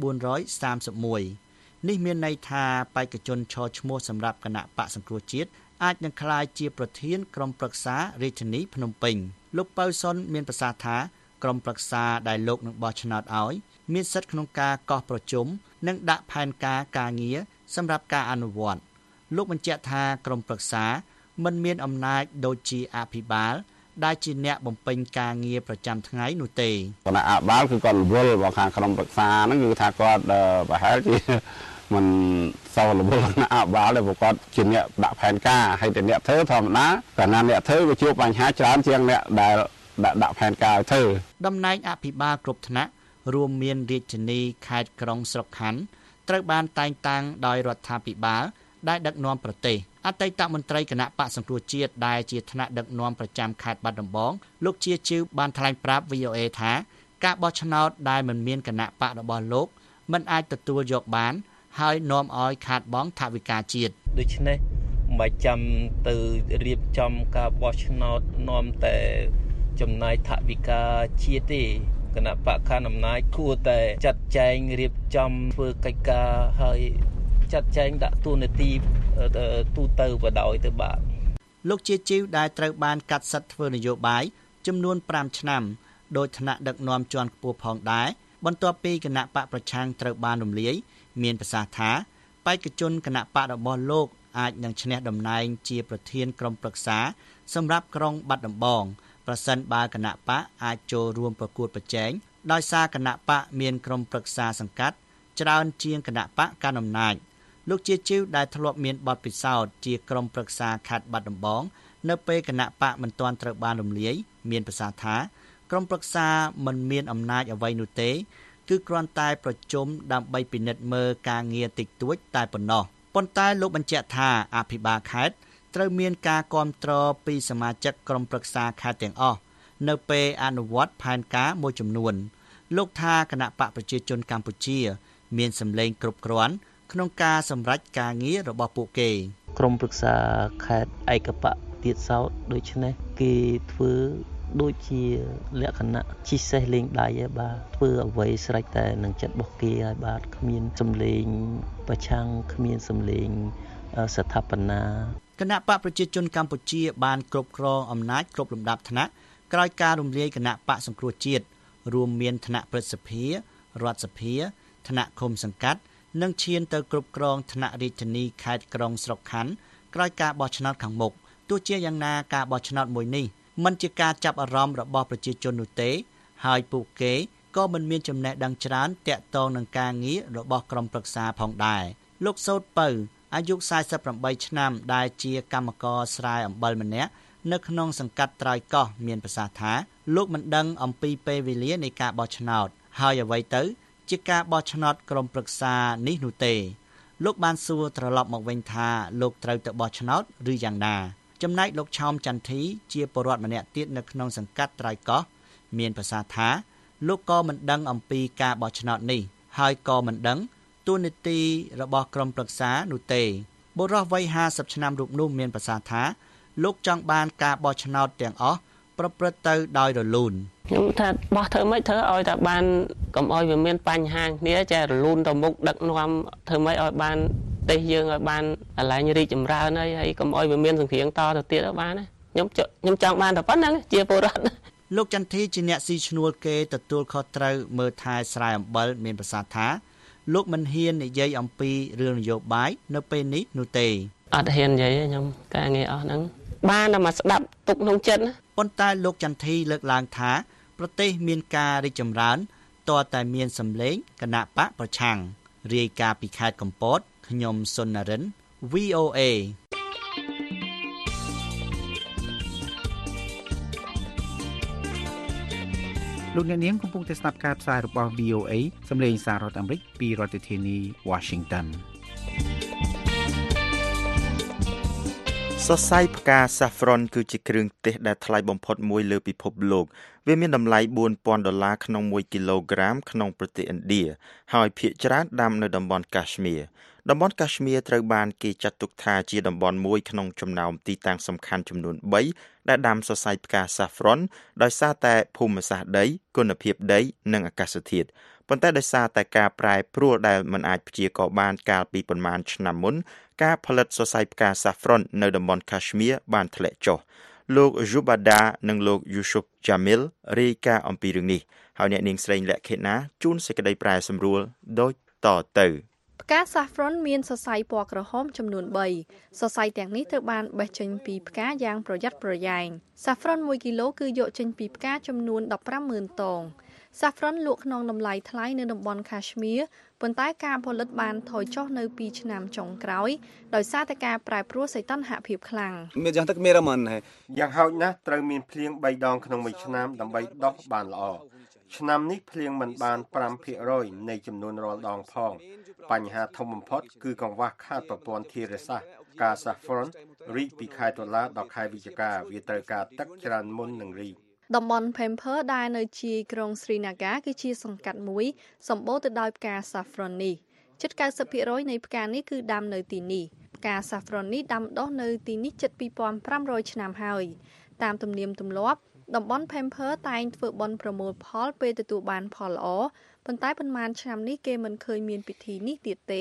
431នេះមានន័យថាបេក្ខជនឈរឈ្មោះសម្រាប់គណៈបកសង្គ្រោះជាតិអាចនឹងក្លាយជាប្រធានក្រុមប្រឹក្សារាជធានីភ្នំពេញលោកពៅសុនមានប្រសាសន៍ថាក្រុមប្រឹក្សាដែលលោកនឹងបោះឆ្នោតឲ្យមានសិទ្ធិក្នុងការកោះប្រជុំនិងដាក់ផែនការការងារសម្រាប់ការអនុវត្តលោកបញ្ជាក់ថាក្រុមប្រឹក្សាមិនមានអំណាចដូចជាអភិបាលដែលជាអ្នកបំពេញការងារប្រចាំថ្ងៃនោះទេគណៈអភិបាលគឺគាត់រវល់របស់ខាងក្រុមប្រឹក្សាហ្នឹងគឺថាគាត់ប្រហែលជាមិនសោះរវល់គណៈអភិបាលទេព្រោះគាត់ជាអ្នកដាក់ផែនការហើយតែអ្នកធ្វើធម្មតាកាលណាអ្នកធ្វើវាជួបបញ្ហាច្រើនជាងអ្នកដែលដាក់ផែនការឲ្យធ្វើតំណែងអភិបាលគ្រប់ថ្នាក់រួមមានរាជធានីខេត្តក្រុងស្រុកខណ្ឌត្រូវបានតែងតាំងដោយរដ្ឋាភិបាលដែលដឹកនាំប្រទេសអតីតមន្ត្រីគណៈបកសង្គ្រោះជាតិដែលជាថ្នាក់ដឹកនាំប្រចាំខេត្តបាត់ដំបងលោកជាជីវបានថ្លែងប្រាប់ VOA ថាការបោះឆ្នោតដែលមិនមានគណៈបករបស់លោកមិនអាចទទួលយកបានហើយនាំឲ្យខាតបង់ថវិកាជាតិដូច្នេះមិនចាំទៅរៀបចំការបោះឆ្នោតនាំតែចំណាយថវិកាជាតិទេគណៈបកកណ្ដាលអំណាចគួរតែចាត់ចែងរៀបចំធ្វើកិច្ចការហើយចាត់ចែងដាក់តួនាទីទូទៅបដ ாய் ទៅបាទលោកជាជីវដែលត្រូវបានកាត់សិទ្ធិធ្វើនយោបាយចំនួន5ឆ្នាំដោយថ្នាក់ដឹកនាំជាន់ខ្ពស់ផងដែរបន្ទាប់ពីគណៈបកប្រឆាំងត្រូវបានរំលាយមានប្រសាសន៍ថាបេក្ខជនគណៈបករបស់លោកអាចនឹងឈ្នះតំណែងជាប្រធានក្រុមប្រឹក្សាសម្រាប់ក្រុងបាត់ដំបងប្រសិនបើគណៈបកអាចចូលរួមប្រកួតប្រជែងដោយសារគណៈបកមានក្រុមប្រឹក្សាសង្កាត់ច្រើនជាងគណៈបកកណ្ដាលអំណាចលោកជាជីវដែលធ្លាប់មានបទពិសោធន៍ជាក្រុមប្រឹក្សាខេត្តបាត់ដំបងនៅពេលគណៈបកមិនទាន់ត្រូវបានរំលាយមានប្រសាសន៍ថាក្រុមប្រឹក្សាមិនមានអំណាចអ្វីនោះទេគឺគ្រាន់តែប្រជុំដើម្បីពិនិត្យមើលការងារតិចតួចតែប៉ុណ្ណោះប៉ុន្តែលោកបញ្ជាក់ថាអភិបាលខេត្តត្រូវមានការគាំទ្រពីសមាជិកក្រុមប្រឹក្សាខេត្តទាំងអស់នៅពេលអនុវត្តផែនការមួយចំនួនលោកថាគណៈបកប្រជាជនកម្ពុជាមានសម្លេងគ្រប់គ្រាន់ក្នុងការសម្រេចការងាររបស់ពួកគេក្រុមប្រឹក្សាខេត្តឯកបៈទៀតសោតដូច្នេះគេធ្វើដូចជាលក្ខណៈជីសេះលេងដៃឯបាទធ្វើអ្វីស្រេចតែនឹងចិត្តរបស់គេឲ្យបាទគ្មានសម្លេងប្រឆាំងគ្មានសម្លេងស្ថាបនាគណៈបកប្រជាជនកម្ពុជាបានគ្រប់គ្រងអំណាចគ្រប់លំដាប់ថ្នាក់ក្រោយការរំលាយគណៈបកសង្គ្រោះជាតិរួមមានថ្នាក់ព្រឹទ្ធសភារដ្ឋសភាថ្នាក់ឃុំសង្កាត់និងឈានទៅគ្រប់គ្រងថ្នាក់រាជធានីខេត្តក្រុងស្រុកខណ្ឌក្រោយការបោះឆ្នោតខាងមុខទោះជាយ៉ាងណាការបោះឆ្នោតមួយនេះមិនជាការចាប់អារម្មណ៍របស់ប្រជាជននោះទេហើយពួកគេក៏មិនមានចំណេះដឹងច្រើនទាក់ទងនឹងការងាររបស់ក្រុមប្រឹក្សាផងដែរលោកសោតពៅអាយុ48ឆ្នាំដែលជាកម្មករស្រែអំបិលម្នាក់នៅក្នុងសង្កាត់ត្រើយកោះមានប្រសាសន៍ថាលោកមិនដឹងអំពីពេលវេលានៃការបោះឆ្នោតហើយអ្វីទៅជាការបោះឆ្នោតក្រុមប្រឹក្សានេះនោះទេលោកបានសួរត្រឡប់មកវិញថាលោកត្រូវទៅបោះឆ្នោតឬយ៉ាងណាចំណែកលោកឆោមចន្ទធីជាពលរដ្ឋម្នាក់ទៀតនៅក្នុងសង្កាត់ត្រើយកោះមានប្រសាសន៍ថាលោកក៏មិនដឹងអំពីការបោះឆ្នោតនេះហើយក៏មិនដឹងតួនាទីរបស់ក្រុមប្រឹក្សានោះទេបុរសវ័យ50ឆ្នាំរូបនោះមានប្រសាសន៍ថាលោកចង់បានការបោះឆ្នោតទាំងអស់ប្រព្រឹត្តទៅដោយរលូនខ្ញុំថាបោះធ្វើម៉េចធ្វើឲ្យតែបានកុំឲ្យវាមានបញ្ហាគ្នាចេះរលូនទៅមុខដឹកនាំធ្វើម៉េចឲ្យបានទេសយើងឲ្យបានកន្លែងរីកចម្រើនហើយកុំឲ្យវាមានសង្គ្រាមតទៅទៀតឲ្យបានណាខ្ញុំចង់បានតែប៉ុណ្្នឹងជាពលរដ្ឋលោកចន្ទធីជាអ្នកស៊ីឈ្នួលគេទទួលខុសត្រូវមើលថែស្រែអំបិលមានប្រសាសន៍ថាលោកមិនហ៊ាននិយាយអំពីរឿងនយោបាយនៅពេលនេះនោះទេអត់ហ៊ាននិយាយខ្ញុំការងារអស់ហ្នឹងបានតែមកស្ដាប់ទុកក្នុងចិត្តណាប៉ុន្តែលោកចន្ទធីលើកឡើងថាប្រទេសមានការរីកចម្រើនទាល់តែមានសម្លេងគណៈបកប្រឆាំងរាយការណ៍ពីខេត្តកំពតខ្ញុំសុននរិន VOA លោកអ្នកនាងកំពុងតែស្ដាប់ការផ្សាយរបស់ VOA សម្លេងសាររដ្ឋអាមេរិកពីរដ្ឋធានី Washington សរសៃផ្កា Saffron គឺជាគ្រឿងទេសដែលថ្លៃបំផុតមួយលើពិភពលោកវាមានតម្លៃ$4,000ក្នុង1គីឡូក្រាមក្នុងប្រទេសឥណ្ឌាហើយភាគច្រើនដាំនៅតំបន់ Kashmir តំបន់ Kashmir ត្រូវបានគេចាត់ទុកថាជាតំបន់មួយក្នុងចំណោមទីតាំងសំខាន់ចំនួន3ដែលដាំសរសៃផ្កា Saffron ដោយសារតែភូមិសាស្ត្រដីគុណភាពដីនិងអាកាសធាតុប៉ុន្តែដោយសារតែការប្រែប្រួលដែលមិនអាចព្យាករណ៍បានកាលពីប៉ុន្មានឆ្នាំមុនការផលិតសរសៃផ្កា Saffron នៅតំបន់ Kashmir បានធ្លាក់ចុះលោក Jubada និងលោក Yusuf Jamil រាយការណ៍អំពីរឿងនេះហើយអ្នកនាងស្រីលក្ខិណាជួនសេចក្តីប្រែសម្រួលដូចតទៅផ្កា Saffron មានសរសៃពណ៌ក្រហមចំនួន3សរសៃទាំងនេះត្រូវបានបេះចេញពីផ្កាយ៉ាងប្រយ័ត្នប្រយែង Saffron 1គីឡូគឺយកចេញពីផ្កាចំនួន 150,000 តង Saffron លក់ក្នុងតម្លៃថ្លៃនៅតំបន់ Kashmir ប៉ុន្តែការផលិតបានថយចុះនៅពីឆ្នាំចុងក្រោយដោយសារតែការប្រែប្រួលសីតុណ្ហភាពខ្លាំងយ៉ាងហោចណាស់ត្រូវមានភ្លៀង3ដងក្នុងមួយឆ្នាំដើម្បីដុះបានល្អឆ្នាំនេះភ្លៀងមិនបាន 5% នៃចំនួនរាល់ដងផងបញ្ហាធំបំផុតគឺកង្វះខាតប្រព័ន្ធធារាសាស្ត្រការ Saffron រីកពីខែតុលាដល់ខែវិច្ឆិកាវាត្រូវការទឹកច្រើនមុននឹងរីកតំបន់ Pemper ដែលនៅជាយក្រុង Srinagar គឺជាសង្កាត់មួយសម្បូរទៅដោយផ្កា Saffron នេះជិត 90% នៃផ្កានេះគឺដាំនៅទីនេះផ្កា Saffron នេះដាំដុះនៅទីនេះជិត 2,500 ឆ្នាំហើយតាមទំនៀមទម្លាប់តំបន់ Pemper តែងធ្វើបុណ្យប្រមូលផលពេលទទួលបានផលល្អប៉ុន្តែប៉ុន្មានឆ្នាំនេះគេមិនឃើញមានពិធីនេះទៀតទេ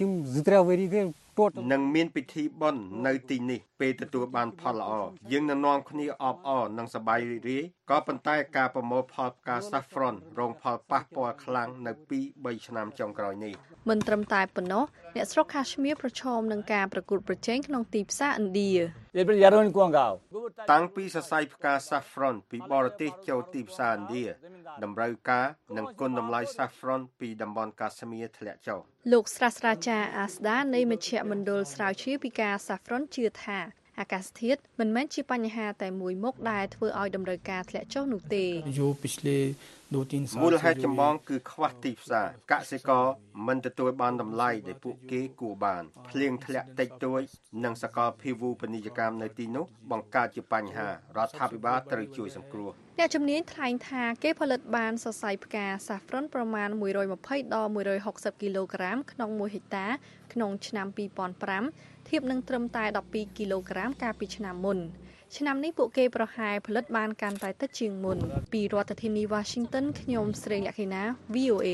នឹងមានពិធីបុណ្យនៅទីនេះពេលទទួលបានផលល្អយើងនឹងនាំគ្នាអបអរនិងសប្បាយរីករាយក៏ប៉ុន្តែការប្រមូលផលផ្កា Saffron រងផលប៉ះពាល់ខ្លាំងនៅ 2-3 ឆ្នាំចុងក្រោយនេះមិនត្រឹមតែប៉ុណ្ណោះអ្នកស្រុក Kashmir ប្រឈមនឹងការប្រកួតប្រជែងក្នុងទីផ្សារឥណ្ឌាតាំងពីសរសៃផ្កា Saffron ពីបរទេសចូលទីផ្សារឥណ្ឌាតម្រូវការនិងគុណតម្លៃ Saffron ពីតំបន់ Kashmir ធ្លាក់ចុះលោកសាស្ត្រាចារ្យ Asda នៃមជ្ឈមណ្ឌលស្រាវជ្រាវពីការ Saffron ជឿថាអាកាសធាតុមិនមែនជាបញ្ហាតែមួយមុខដែលធ្វើឲ្យតម្រូវការធ្លាក់ចុះនោះទេមូលហេតុចម្បងគឺខ្វះទីផ្សារកសិករមិនទទួលបានតម្លៃដែលពួកគេគួរបានភ្លៀងធ្លាក់តិចតួចនិងសកលភាវូបនីយកម្មនៅទីនោះបង្កើតជាបញ្ហារដ្ឋាភិបាលត្រូវជួយសង្គ្រោះអ្នកជំនាញថ្លែងថាគេផលិតបានសរសៃផ្កា saffron ប្រមាណ120ដល់160គីឡូក្រាមក្នុង1ហិកតាក្នុងឆ្នាំ2005ធៀបនឹងត្រឹមតែ12គីឡូក្រាមកាលពីឆ្នាំមុនឆ្នាំនេះពួកគេប្រហែលផលិតបានកាន់តែតិចជាងមុនពីរដ្ឋធានី Washington ខ្ញុំស្រីលក្ខិណា VOA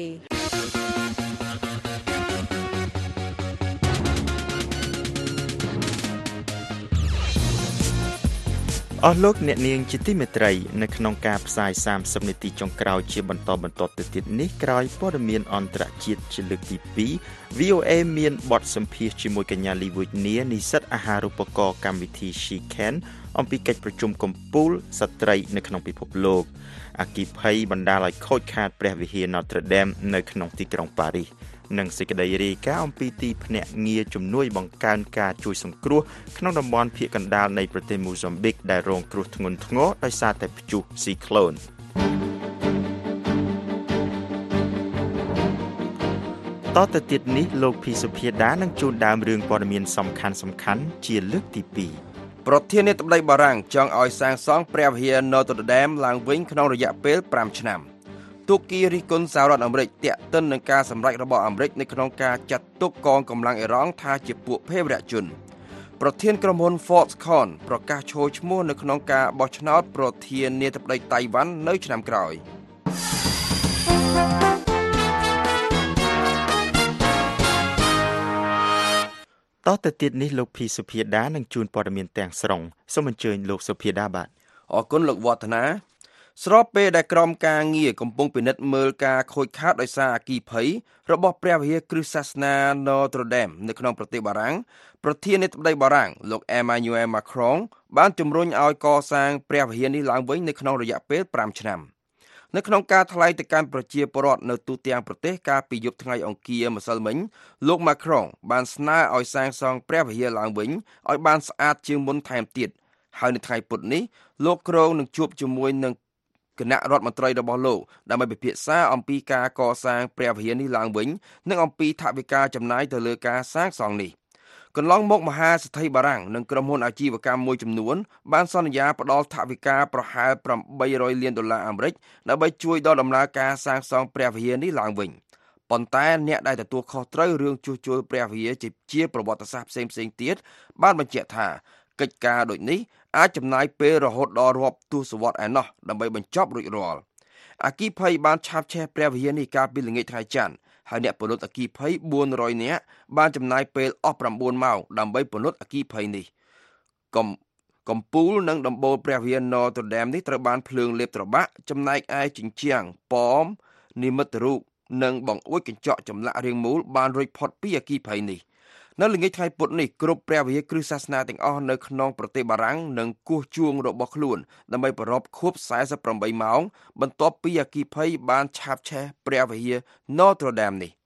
អស់លោកអ្នកនាងជាទីមេត្រីនៅក្នុងការផ្សាយ30នាទីចុងក្រោយជាបន្តទៅទៀតនេះក្រោយព័ត៌មានអន្តរជាតិជាលើកទី2 VOA មានបទសម្ភាសន៍ជាមួយកញ្ញាលីវូចនីនិស្សិតអាហារូបករណ៍កម្មវិធី She-Can អំពីកិច្ចប្រជុំកំពូលស្ត្រីនៅក្នុងពិភពលោកអគ្គិភ័យបណ្ដាលឲ្យខូចខាតព្រះវិហារ Notre Dame នៅក្នុងទីក្រុងប៉ារីសនិងសេចក្តីរាយការណ៍អំពីទីភ្នាក់ងារជំនួយបង្កើនការជួយសង្គ្រោះក្នុងតំបន់ភាគកណ្ដាលនៃប្រទេសម៉ូហ្សំប៊ិកដែលរងគ្រោះធ្ងន់ធ្ងរដោយសារតែព្យុះស៊ីក្លូនតទៅទៀតនេះលោកភីសុភាដានឹងជួនដើមរឿងព័ត៌មានសំខាន់ជាលើកទី2 ប្រធានាធិបតីបារាំងចង់ឲ្យសាងសង់ព្រះវិហារ Notre Dame ឡើងវិញក្នុងរយៈពេល5ឆ្នាំទូគីរិះគន់សហរដ្ឋអាមេរិកទាក់ទិននឹងការសម្រេចរបស់អាមេរិកនៅក្នុងការចាត់ទុកកងកម្លាំងអ៊ីរ៉ង់ថាជាពួកភេរវជនប្រធានក្រុមហ៊ុន Foxconn ប្រកាសឈរឈ្មោះនៅក្នុងការបោះឆ្នោតប្រធានាធិបតីតៃវ៉ាន់នៅឆ្នាំក្រោយតទៅទៀតនេះលោកភីសុភាដានឹងជួនព័ត៌មានទាំងស្រុងសូមអញ្ជើញលោកសុភាដាបាទអរគុណលោកវឌ្ឍនាស្របពេលដែលក្រុមការងារកំពុងពិនិត្យមើលការខូចខាតដោយសារអគ្គិភ័យរបស់ព្រះវិហារគ្រឹះសាសនា Notre Dame នៅក្នុងប្រទេសបារាំងប្រធានាធិបតីបារាំងលោក Emmanuel Macron បានជំរុញឲ្យកសាងព្រះវិហារនេះឡើងវិញនៅក្នុងរយៈពេល5ឆ្នាំនៅក្នុងការថ្លែងទៅកាន់ប្រជាពលរដ្ឋនៅទូទាំងប្រទេសកាលពីយប់ថ្ងៃអង្គារម្សិលមិញលោក Macron បានស្នើឲ្យសាងសង់ព្រះវិហារឡើងវិញឲ្យបានស្អាតជាងមុនថែមទៀតហើយនៅថ្ងៃពុធនេះលោកគ្រងនឹងជួបជាមួយនឹងគណៈរដ្ឋមន្ត្រីរបស់លោកដើម្បីពិភាក្សាអំពីការកសាងព្រះវិហារនេះឡើងវិញនិងអំពីថវិកាចំណាយទៅលើការសាងសង់នេះកន្លងមកមហាសេដ្ឋីបារាំងនិងក្រុមហ៊ុនអាជីវកម្មមួយចំនួនបានសន្យាផ្ដល់ថវិកាប្រហែល$800 លានអាមេរិកដើម្បីជួយដល់ដំណើរការសាងសង់ព្រះវិហារនេះឡើងវិញប៉ុន្តែអ្នកដែលទទួលខុសត្រូវរឿងជួសជុលព្រះវិហារជាប្រវត្តិសាស្ត្រផ្សេងទៀតបានបញ្ជាក់ថាកិច្ចការដូចនេះអាចចំណាយពេលរហូតដល់រាប់ទសវត្សរ៍ឯណោះដើម្បីបញ្ចប់រួចរាល់អគ្គិភ័យបានឆាបឆេះព្រះវិហារនេះកាលពីល្ងាចថ្ងៃច័ន្ទហើយអ្នកពលរដ្ឋអគ្គិភ័យ400នាក់បានចំណាយពេលអស់9ម៉ោងដើម្បីពន្លត់អគ្គិភ័យនេះកំពូលនិងដំបូលព្រះវិហារ Notre Dame នេះត្រូវបានភ្លើងលេបត្របាក់ចំណែកឯជញ្ជាំងប៉មនិមិត្តរូបនិងបង្អួចកញ្ចក់ចម្លាក់រាងមូលបានរួចផុតពីអគ្គិភ័យនេះនៅល្ងាចថ្ងៃពុធនេះគ្រប់ព្រះវិហារគ្រឹះសាសនាទាំងអស់នៅក្នុងប្រទេសបារាំងនឹងគោះជួងរបស់ខ្លួនដើម្បីប្រារព្ធខួប48ម៉ោងបន្ទាប់ពីអគ្គិភ័យបានឆាបឆេះព្រះវិហារ Notre Dame នេះ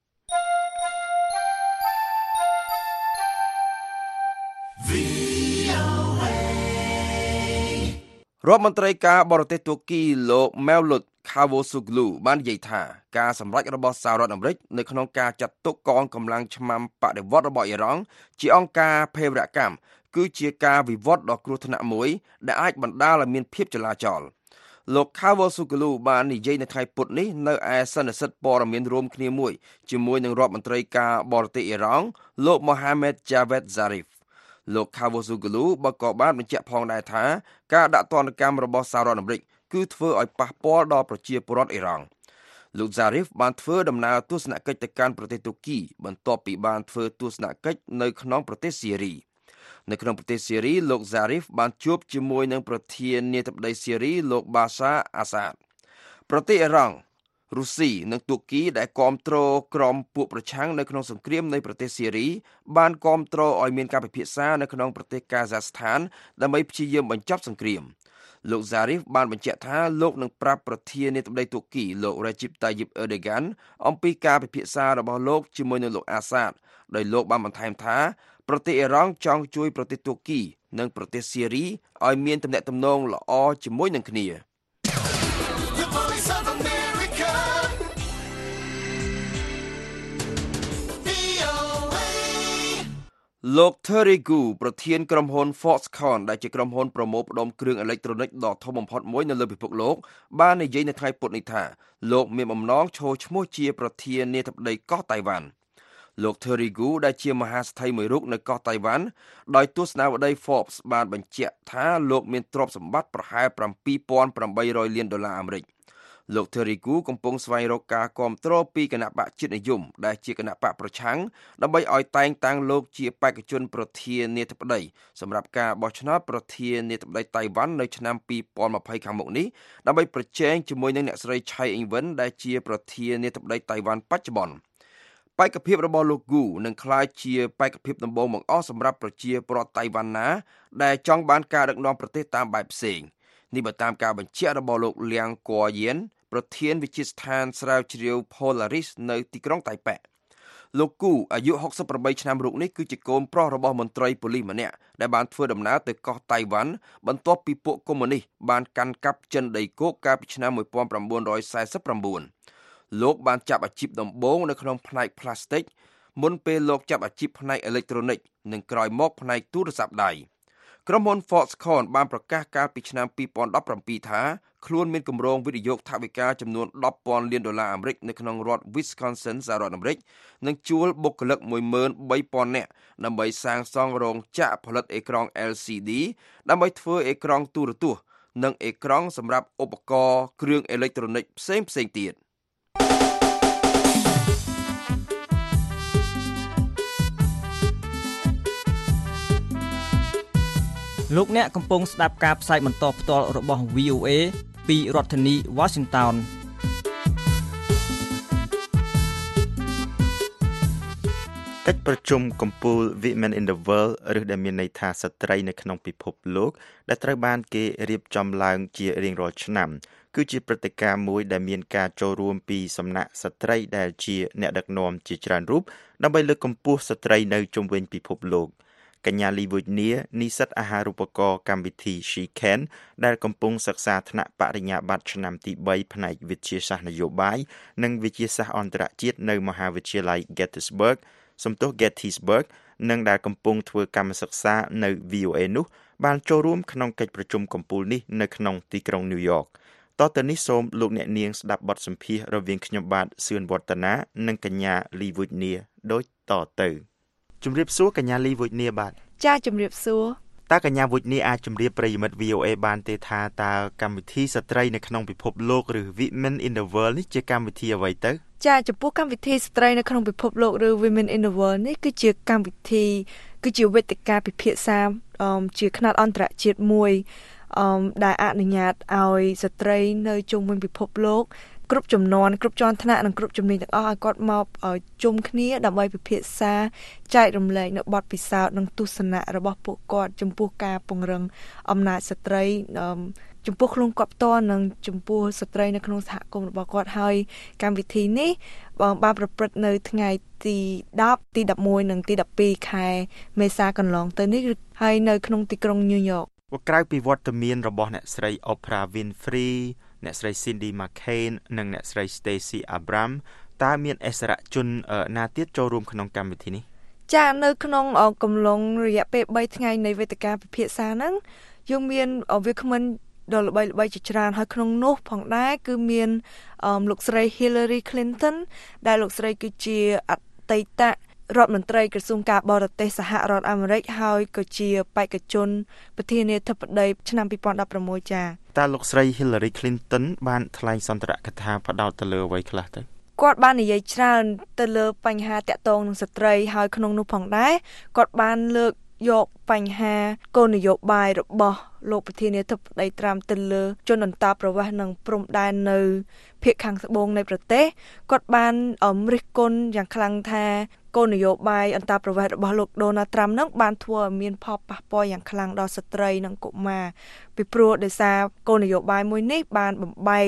រដ្ឋមន្ត្រីការបរទេសទូគីលោក Mevlut Cavusoglu បាននិយាយថាការសម្រេចរបស់សហរដ្ឋអាមេរិកនៅក្នុងការចាត់ទុកកងកម្លាំងឆ្មាំបដិវត្តរបស់អ៊ីរ៉ង់ជាអង្គការភេរវកម្មគឺជាការវិវត្តដ៏គ្រោះថ្នាក់មួយដែលអាចបណ្ដាលឲ្យមានភាពចលាចលលោក Cavusoglu បាននិយាយនៅថ្ងៃពុធនេះនៅឯសន្និសីទព័ត៌មានរួមគ្នាមួយជាមួយនឹងរដ្ឋមន្ត្រីការបរទេសអ៊ីរ៉ង់លោក Mohammad Javad Zarifលោក Cavusoglu ក៏បានបញ្ជាក់ផងដែរថាការដាក់ទណ្ឌកម្មរបស់សហរដ្ឋអាមេរិកគឺធ្វើឲ្យប៉ះពាល់ដល់ប្រជាពលរដ្ឋអ៊ីរ៉ង់លោក Zarif បានធ្វើដំណើរទស្សនកិច្ចទៅកាន់ប្រទេសទូគីបន្ទាប់ពីបានធ្វើទស្សនកិច្ចនៅក្នុងប្រទេសស៊េរីនៅក្នុងប្រទេសស៊េរីលោក Zarif បានជួបជាមួយនឹងប្រធានាធិបតីស៊េរីលោក Bashar Assad ប្រទេសអ៊ីរ៉ង់រុស្ស៊ីនិងទូគីដែលគាំទ្រក្រុមពួកប្រឆាំងនៅក្នុងសង្គ្រាមនៃប្រទេសស៊េរីបានគាំទ្រឲ្យមានការពិភាក្សានៅក្នុងប្រទេសកាហ្សាស្ថានដើម្បីព្យាយាមបញ្ចប់សង្គ្រាមលោក Zarif បានបញ្ជាក់ថាលោកនឹងប្រាប់ប្រធានាធិបតីទូគីលោក Recep Tayyip Erdogan អំពីការពិភាក្សារបស់លោកជាមួយនឹងលោក Assad ដោយលោកបានបន្ថែមថាប្រទេសអ៊ីរ៉ង់ចង់ជួយប្រទេសទូគីនិងប្រទេសស៊ីរីឲ្យមានទំនាក់ទំនងល្អជាមួយនឹងគ្នាលោក Terry Gu ប្រធានក្រុមហ៊ុន Foxconn ដែលជាក្រុមហ៊ុនប្រមូលផ្ដុំគ្រឿងអេឡិចត្រូនិកដ៏ធំបំផុតមួយនៅលើពិភពលោកបាននិយាយនៅថ្ងៃពុធនេះថាលោកមានបំណងចូលឈ្មោះជាប្រធានាធិបតីកោះតៃវ៉ាន់លោក Terry Gu ដែលជាមហាសេដ្ឋីមួយរូបនៅកោះតៃវ៉ាន់ដោយទស្សនាវដ្តី Forbes បានបញ្ជាក់ថាលោកមានទ្រព្យសម្បត្តិប្រហែល $7,800 លានអាមេរិកលោក Terry Gu កំពុងស្វែងរកការគាំទ្រពីគណៈបកជាតិនិយមដែលជាគណៈបកប្រឆាំងដើម្បីឲ្យតែងតាំងលោកជាបេក្ខជនប្រធានាធិបតីសម្រាប់ការបោះឆ្នោតប្រធានាធិបតីតៃវ៉ាន់នៅឆ្នាំ2020ខាងមុខនេះដើម្បីប្រជែងជាមួយនឹងអ្នកស្រី Chai Ing-wen ដែលជាប្រធានាធិបតីតៃវ៉ាន់បច្ចុប្បន្នបេក្ខភាពរបស់លោក Gu នឹងក្លាយជាបេក្ខភាពដំបូងបង្អស់សម្រាប់ប្រជាពលរដ្ឋតៃវ៉ាន់ណាដែលចង់បានការដឹកនាំប្រទេសតាមបែបផ្សេងនេះបើតាមការបញ្ជាក់របស់លោកលៀងកួយៀនប្រធានវិទ្យាស្ថានស្រាវជ្រាវ Polaris នៅទីក្រុងតៃប៉េលោកគូអាយុ68ឆ្នាំរូបនេះគឺជាកូនប្រុសរបស់មន្ត្រីប៉ូលីសម្នាក់ដែលបានធ្វើដំណើរទៅកោះតៃវ៉ាន់បន្ទាប់ពីពួកកុម្មុយនីសបានកាន់កាប់ចិនដីគោកកាលពីឆ្នាំ1949លោកបានចាប់អាជីពដំបូងនៅក្នុងផ្នែកផ្លាស្ទិកមុនពេលលោកចាប់អាជីពផ្នែកអេឡិចត្រូនិកនិងក្រោយមកផ្នែកទូរស័ព្ទដៃក្រុមហ៊ុន Foxconn បានប្រកាសកាលពីឆ្នាំ2017ថាខ្លួនមានគម្រោងវិនិយោគថវិកាចំនួន$10,000 លានអាមេរិកនៅក្នុងរដ្ឋ Wisconsin សហរដ្ឋអាមេរិកនិងជួលបុគ្គលិក 13,000 នាក់ដើម្បីសាងសង់រោងចក្រផលិតអេក្រង់ LCD ដើម្បីធ្វើអេក្រង់ទូរទស្សន៍និងអេក្រង់សម្រាប់ឧបករណ៍គ្រឿងអេឡិចត្រូនិកផ្សេងៗទៀតលោកអ្នកកំពុងស្ដាប់ការផ្សាយបន្តផ្ទាល់របស់ VOA ពីរដ្ឋធានី Washington កិច្ចប្រជុំកំពូល Women in the World ឬដែលមានន័យថាស្ត្រីនៅក្នុងពិភពលោកដែលត្រូវបានគេរៀបចំឡើងជារៀងរាល់ឆ្នាំគឺជាព្រឹត្តិការណ៍មួយដែលមានការចូលរួមពីសំណាក់ស្ត្រីដែលជាអ្នកដឹកនាំជាច្រើនរូបដើម្បីលើកកម្ពស់ស្ត្រីនៅជុំវិញពិភពលោកកញ្ញាលីវូនីនិស្សិតអាហារូបករណ៍កម្មវិធី She Can ដែលកំពុងសិក្សាថ្នាក់បរិញ្ញាបត្រឆ្នាំទី3ផ្នែកវិទ្យាសាស្ត្រនយោបាយនិងវិទ្យាសាស្ត្រអន្តរជាតិនៅមហាវិទ្យាល័យ Gettysburg និងដែលកំពុងធ្វើកម្មសិក្សានៅ VOA នោះបានចូលរួមក្នុងកិច្ចប្រជុំកំពូលនេះនៅក្នុងទីក្រុង New York តទៅនេះសូមលោកអ្នកនាងស្ដាប់បទសម្ភាសន៍រវាងខ្ញុំបាទសឿនវឌ្ឍនានិងកញ្ញាលីវូនីដូចតទៅជំរាបសួរកញ្ញាលីវូនីបាទចាជំរាបសួរតើកញ្ញាវូនីអាចជម្រាបប្រិយមិត្ត VOA បានទេថាតើកម្មវិធីស្ត្រីនៅក្នុងពិភពលោកឬ Women in the World នេះជាកម្មវិធីអ្វីទៅចាចំពោះកម្មវិធីស្ត្រីនៅក្នុងពិភពលោកឬ Women in the World នេះគឺជាកម្មវិធីគឺជាវេទិកាពិភាក្សាជាខ្នាតអន្តរជាតិមួយដែលអនុញ្ញាតឲ្យស្ត្រីនៅជុំវិញពិភពលោកគ្រប់ចំនួនគ្រប់ជាន់ថ្នាក់និងគ្រប់ជំនាញទាំងអស់ឲ្យគាត់មកជុំគ្នាដើម្បីពិភាក្សាចែករំលែកនៅបទពិសោធន៍និងទស្សនៈរបស់ពួកគាត់ចំពោះការពង្រឹងអំណាចស្ត្រីចំពោះខ្លួនគាត់ផ្ទាល់និងចំពោះស្ត្រីនៅក្នុងសហគមន៍របស់គាត់ហើយកម្មវិធីនេះបានប្រព្រឹត្តនៅថ្ងៃទី10ទី11និងទី12ខែមេសាកន្លងទៅនេះហើយនៅក្នុងទីក្រុង New York ក្រៅពីវត្តមានរបស់អ្នកស្រី Oprah Winfreyអ្នកស្រី Cindy McCain និងអ្នកស្រី Stacey Abrams តើមានអិសរាជជនណាទៀតចូលរួមក្នុងកម្មវិធីនេះចានៅក្នុងកំឡុងរយៈពេល3ថ្ងៃនៃវេទិកាពិភាក្សាហ្នឹងយើងមានវាគ្មិនដ៏ល្បីៗជាច្រើនហើយក្នុងនោះផងដែរគឺមានលោកស្រី Hillary Clinton ដែលលោកស្រីគឺជាអតីតរដ្ឋមន្ត្រីក្រសួងការបរទេសសហរដ្ឋអាមេរិកហើយក៏ជាបេក្ខជនប្រធានាធិបតីឆ្នាំ2016ចាតើលោកស្រី Hillary Clinton បានថ្លែងសន្ទរកថាផ្ដោតទៅលើអ្វីខ្លះទៅគាត់បាននិយាយច្រើនទៅលើបញ្ហាតាក់ទងនឹងស្ត្រីហើយក្នុងនោះផងដែរគាត់បានលើកយកបញ្ហាគោលនយោបាយរបស់លោកប្រធានាធិបតីត្រាំទៅលើជនអន្តោប្រវេសន៍និងព្រំដែននៅភាគខាងត្បូងនៃប្រទេសគាត់បានរិះគន់យ៉ាងខ្លាំងថាគោលនយោបាយអន្តោប្រវេសន៍របស់លោក Donald Trump នឹងបានធ្វើឲ្យមានផលប៉ះពាល់យ៉ាងខ្លាំងដល់ស្ត្រីនិងកុមារពីព្រោះដោយសារគោលនយោបាយមួយនេះបានបំបែក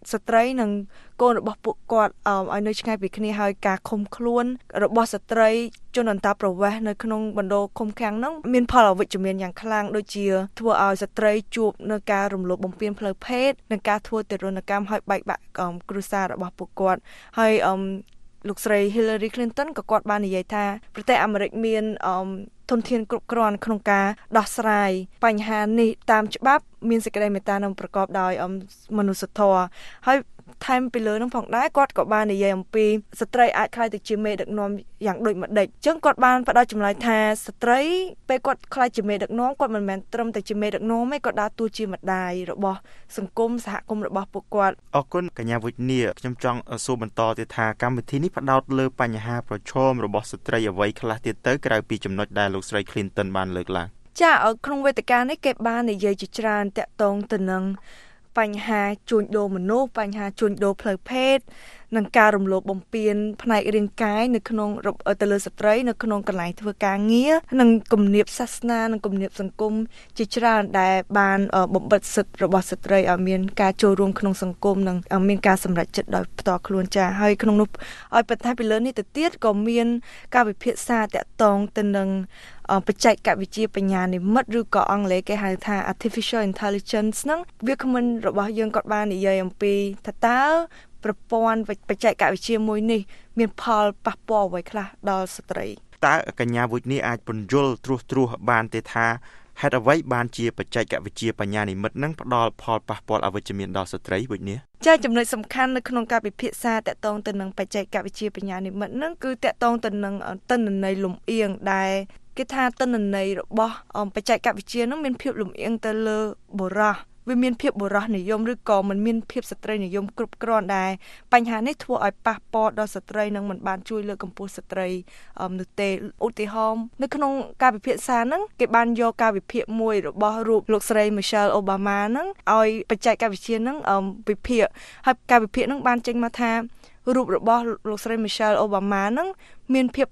ស្ត្រីនិងកូនរបស់ពួកគាត់ឲ្យនៅឆ្ងាយពីគ្នាហើយការឃុំខ្លួនរបស់ស្ត្រីជនអន្តោប្រវេសន៍នៅក្នុងបណ្ដោឃុំឃាំងហ្នឹងមានផលអវិជ្ជមានយ៉ាងខ្លាំងដូចជាធ្វើឲ្យស្ត្រីជួបនៅការរំលោភបំពានផ្លូវភេទនិងការធ្វើទារុណកម្មឲ្យបែកបាក់គ្រួសាររបស់ពួកគាត់ហើយលោកស្រី Hillary Clinton ក៏គាត់បាននិយាយថាប្រទេសអាមេរិកមានធនធានគ្រប់គ្រាន់ក្នុងការដោះស្រាយបញ្ហានេះតាមច្បាប់មានសេចក្តីមេត្តានិងប្រកបដោយមនុស្សធម៌ហើយថែមពីលើនឹងផងដែរគាត់ក៏បាននិយាយអំពីស្ត្រីអាចក្លាយទៅជាមេដឹកនាំយ៉ាងដូចម្ដេចអញ្ចឹងគាត់បានផ្ដល់ចម្លើយថាស្ត្រីពេលគាត់ក្លាយជាមេដឹកនាំគាត់មិនមែនត្រឹមតែជាមេដឹកនាំទេគាត់ដើរតួជាម្ដាយរបស់សង្គមសហគមន៍របស់ពួកគាត់អរគុណកញ្ញាវិជ្ជាខ្ញុំចង់សួរបន្តទៀតថាកម្មវិធីនេះផ្ដោតលើបញ្ហាប្រឈមរបស់ស្ត្រីអ្វីខ្លះទៀតទៅក្រៅពីចំណុចដែលលោកស្រី Clinton បានលើកឡើងចាក្នុងវេទិកានេះគេបាននិយាយជាច្រើនតាក់ទងទៅនឹងបញ្ហាជួញដូរមនុស្សបញ្ហាជួញដូរផ្លូវភេទនិងការរំលោភបំពានផ្នែករាងកាយនៅក្នុងទៅលើស្ត្រីនៅក្នុងកន្លែងធ្វើការងារនិងគំនាបសាសនានិងគំនាបសង្គមជាច្រើនដែលបានបំបិទសិទ្ធិរបស់ស្ត្រីឲ្យមានការចូលរួមក្នុងសង្គមនិងមានការសម្រេចចិត្តដោយផ្ទាល់ខ្លួនចាហើយក្នុងនោះឲ្យបន្ថែមពីលើនេះទៅទៀតក៏មានការវិភាគសាតាក់ទងទៅនឹងបច្ចេកវិទ្យាបញ្ញានិម្មិតឬក៏អង់គ្លេសគេហៅថា artificial intelligence ហ្នឹងវាគ្មិនរបស់យើងក៏បាននិយាយអំពីថាតើប្រព័ន្ធបច្ចេកវិទ្យាមួយនេះមានផលប៉ះពាល់អ្វីខ្លះដល់ស្ត្រីតើកញ្ញាវិជ្ជាអាចពន្យល់ត្រួសបានទេថាហេតុអ្វីបានជាបច្ចេកវិទ្យាបញ្ញានិម្មិតនឹងផ្ដល់ផលប៉ះពាល់អវិជ្ជមានដល់ស្ត្រីវិជ្ជាចាចំណុចសំខាន់នៅក្នុងការពិភាក្សាតាក់ទងទៅនឹងបច្ចេកវិទ្យាបញ្ញានិម្មិតហ្នឹងគឺតាក់ទងទៅនឹងទិន្នន័យលំអៀងដែលគេថាទិន្នន័យរបស់បច្ចេកវិទ្យាហ្នឹងមានភាពលំអៀងទៅលើបុរសវាមានភាពបុរសនិយមឬក៏មិនមានភាពស្ត្រីនិយមគ្រប់គ្រាន់ដែរបញ្ហានេះធ្វើឲ្យប៉ះពាល់ដល់ស្ត្រីនិងមិនបានជួយលើកកម្ពស់ស្ត្រីនោះទេឧទាហរណ៍នៅក្នុងការពិភាក្សាហ្នឹងគេបានយកការវិភាគមួយរបស់រូបលោកស្រី Michelle Obama ហ្នឹងឲ្យបច្ចេកវិទ្យាហ្នឹងវិភាគហើយការវិភាគហ្នឹងបានចេញមកថារូបរបស់លោកស្រី Michelle Obama ហ្នឹងមានភាព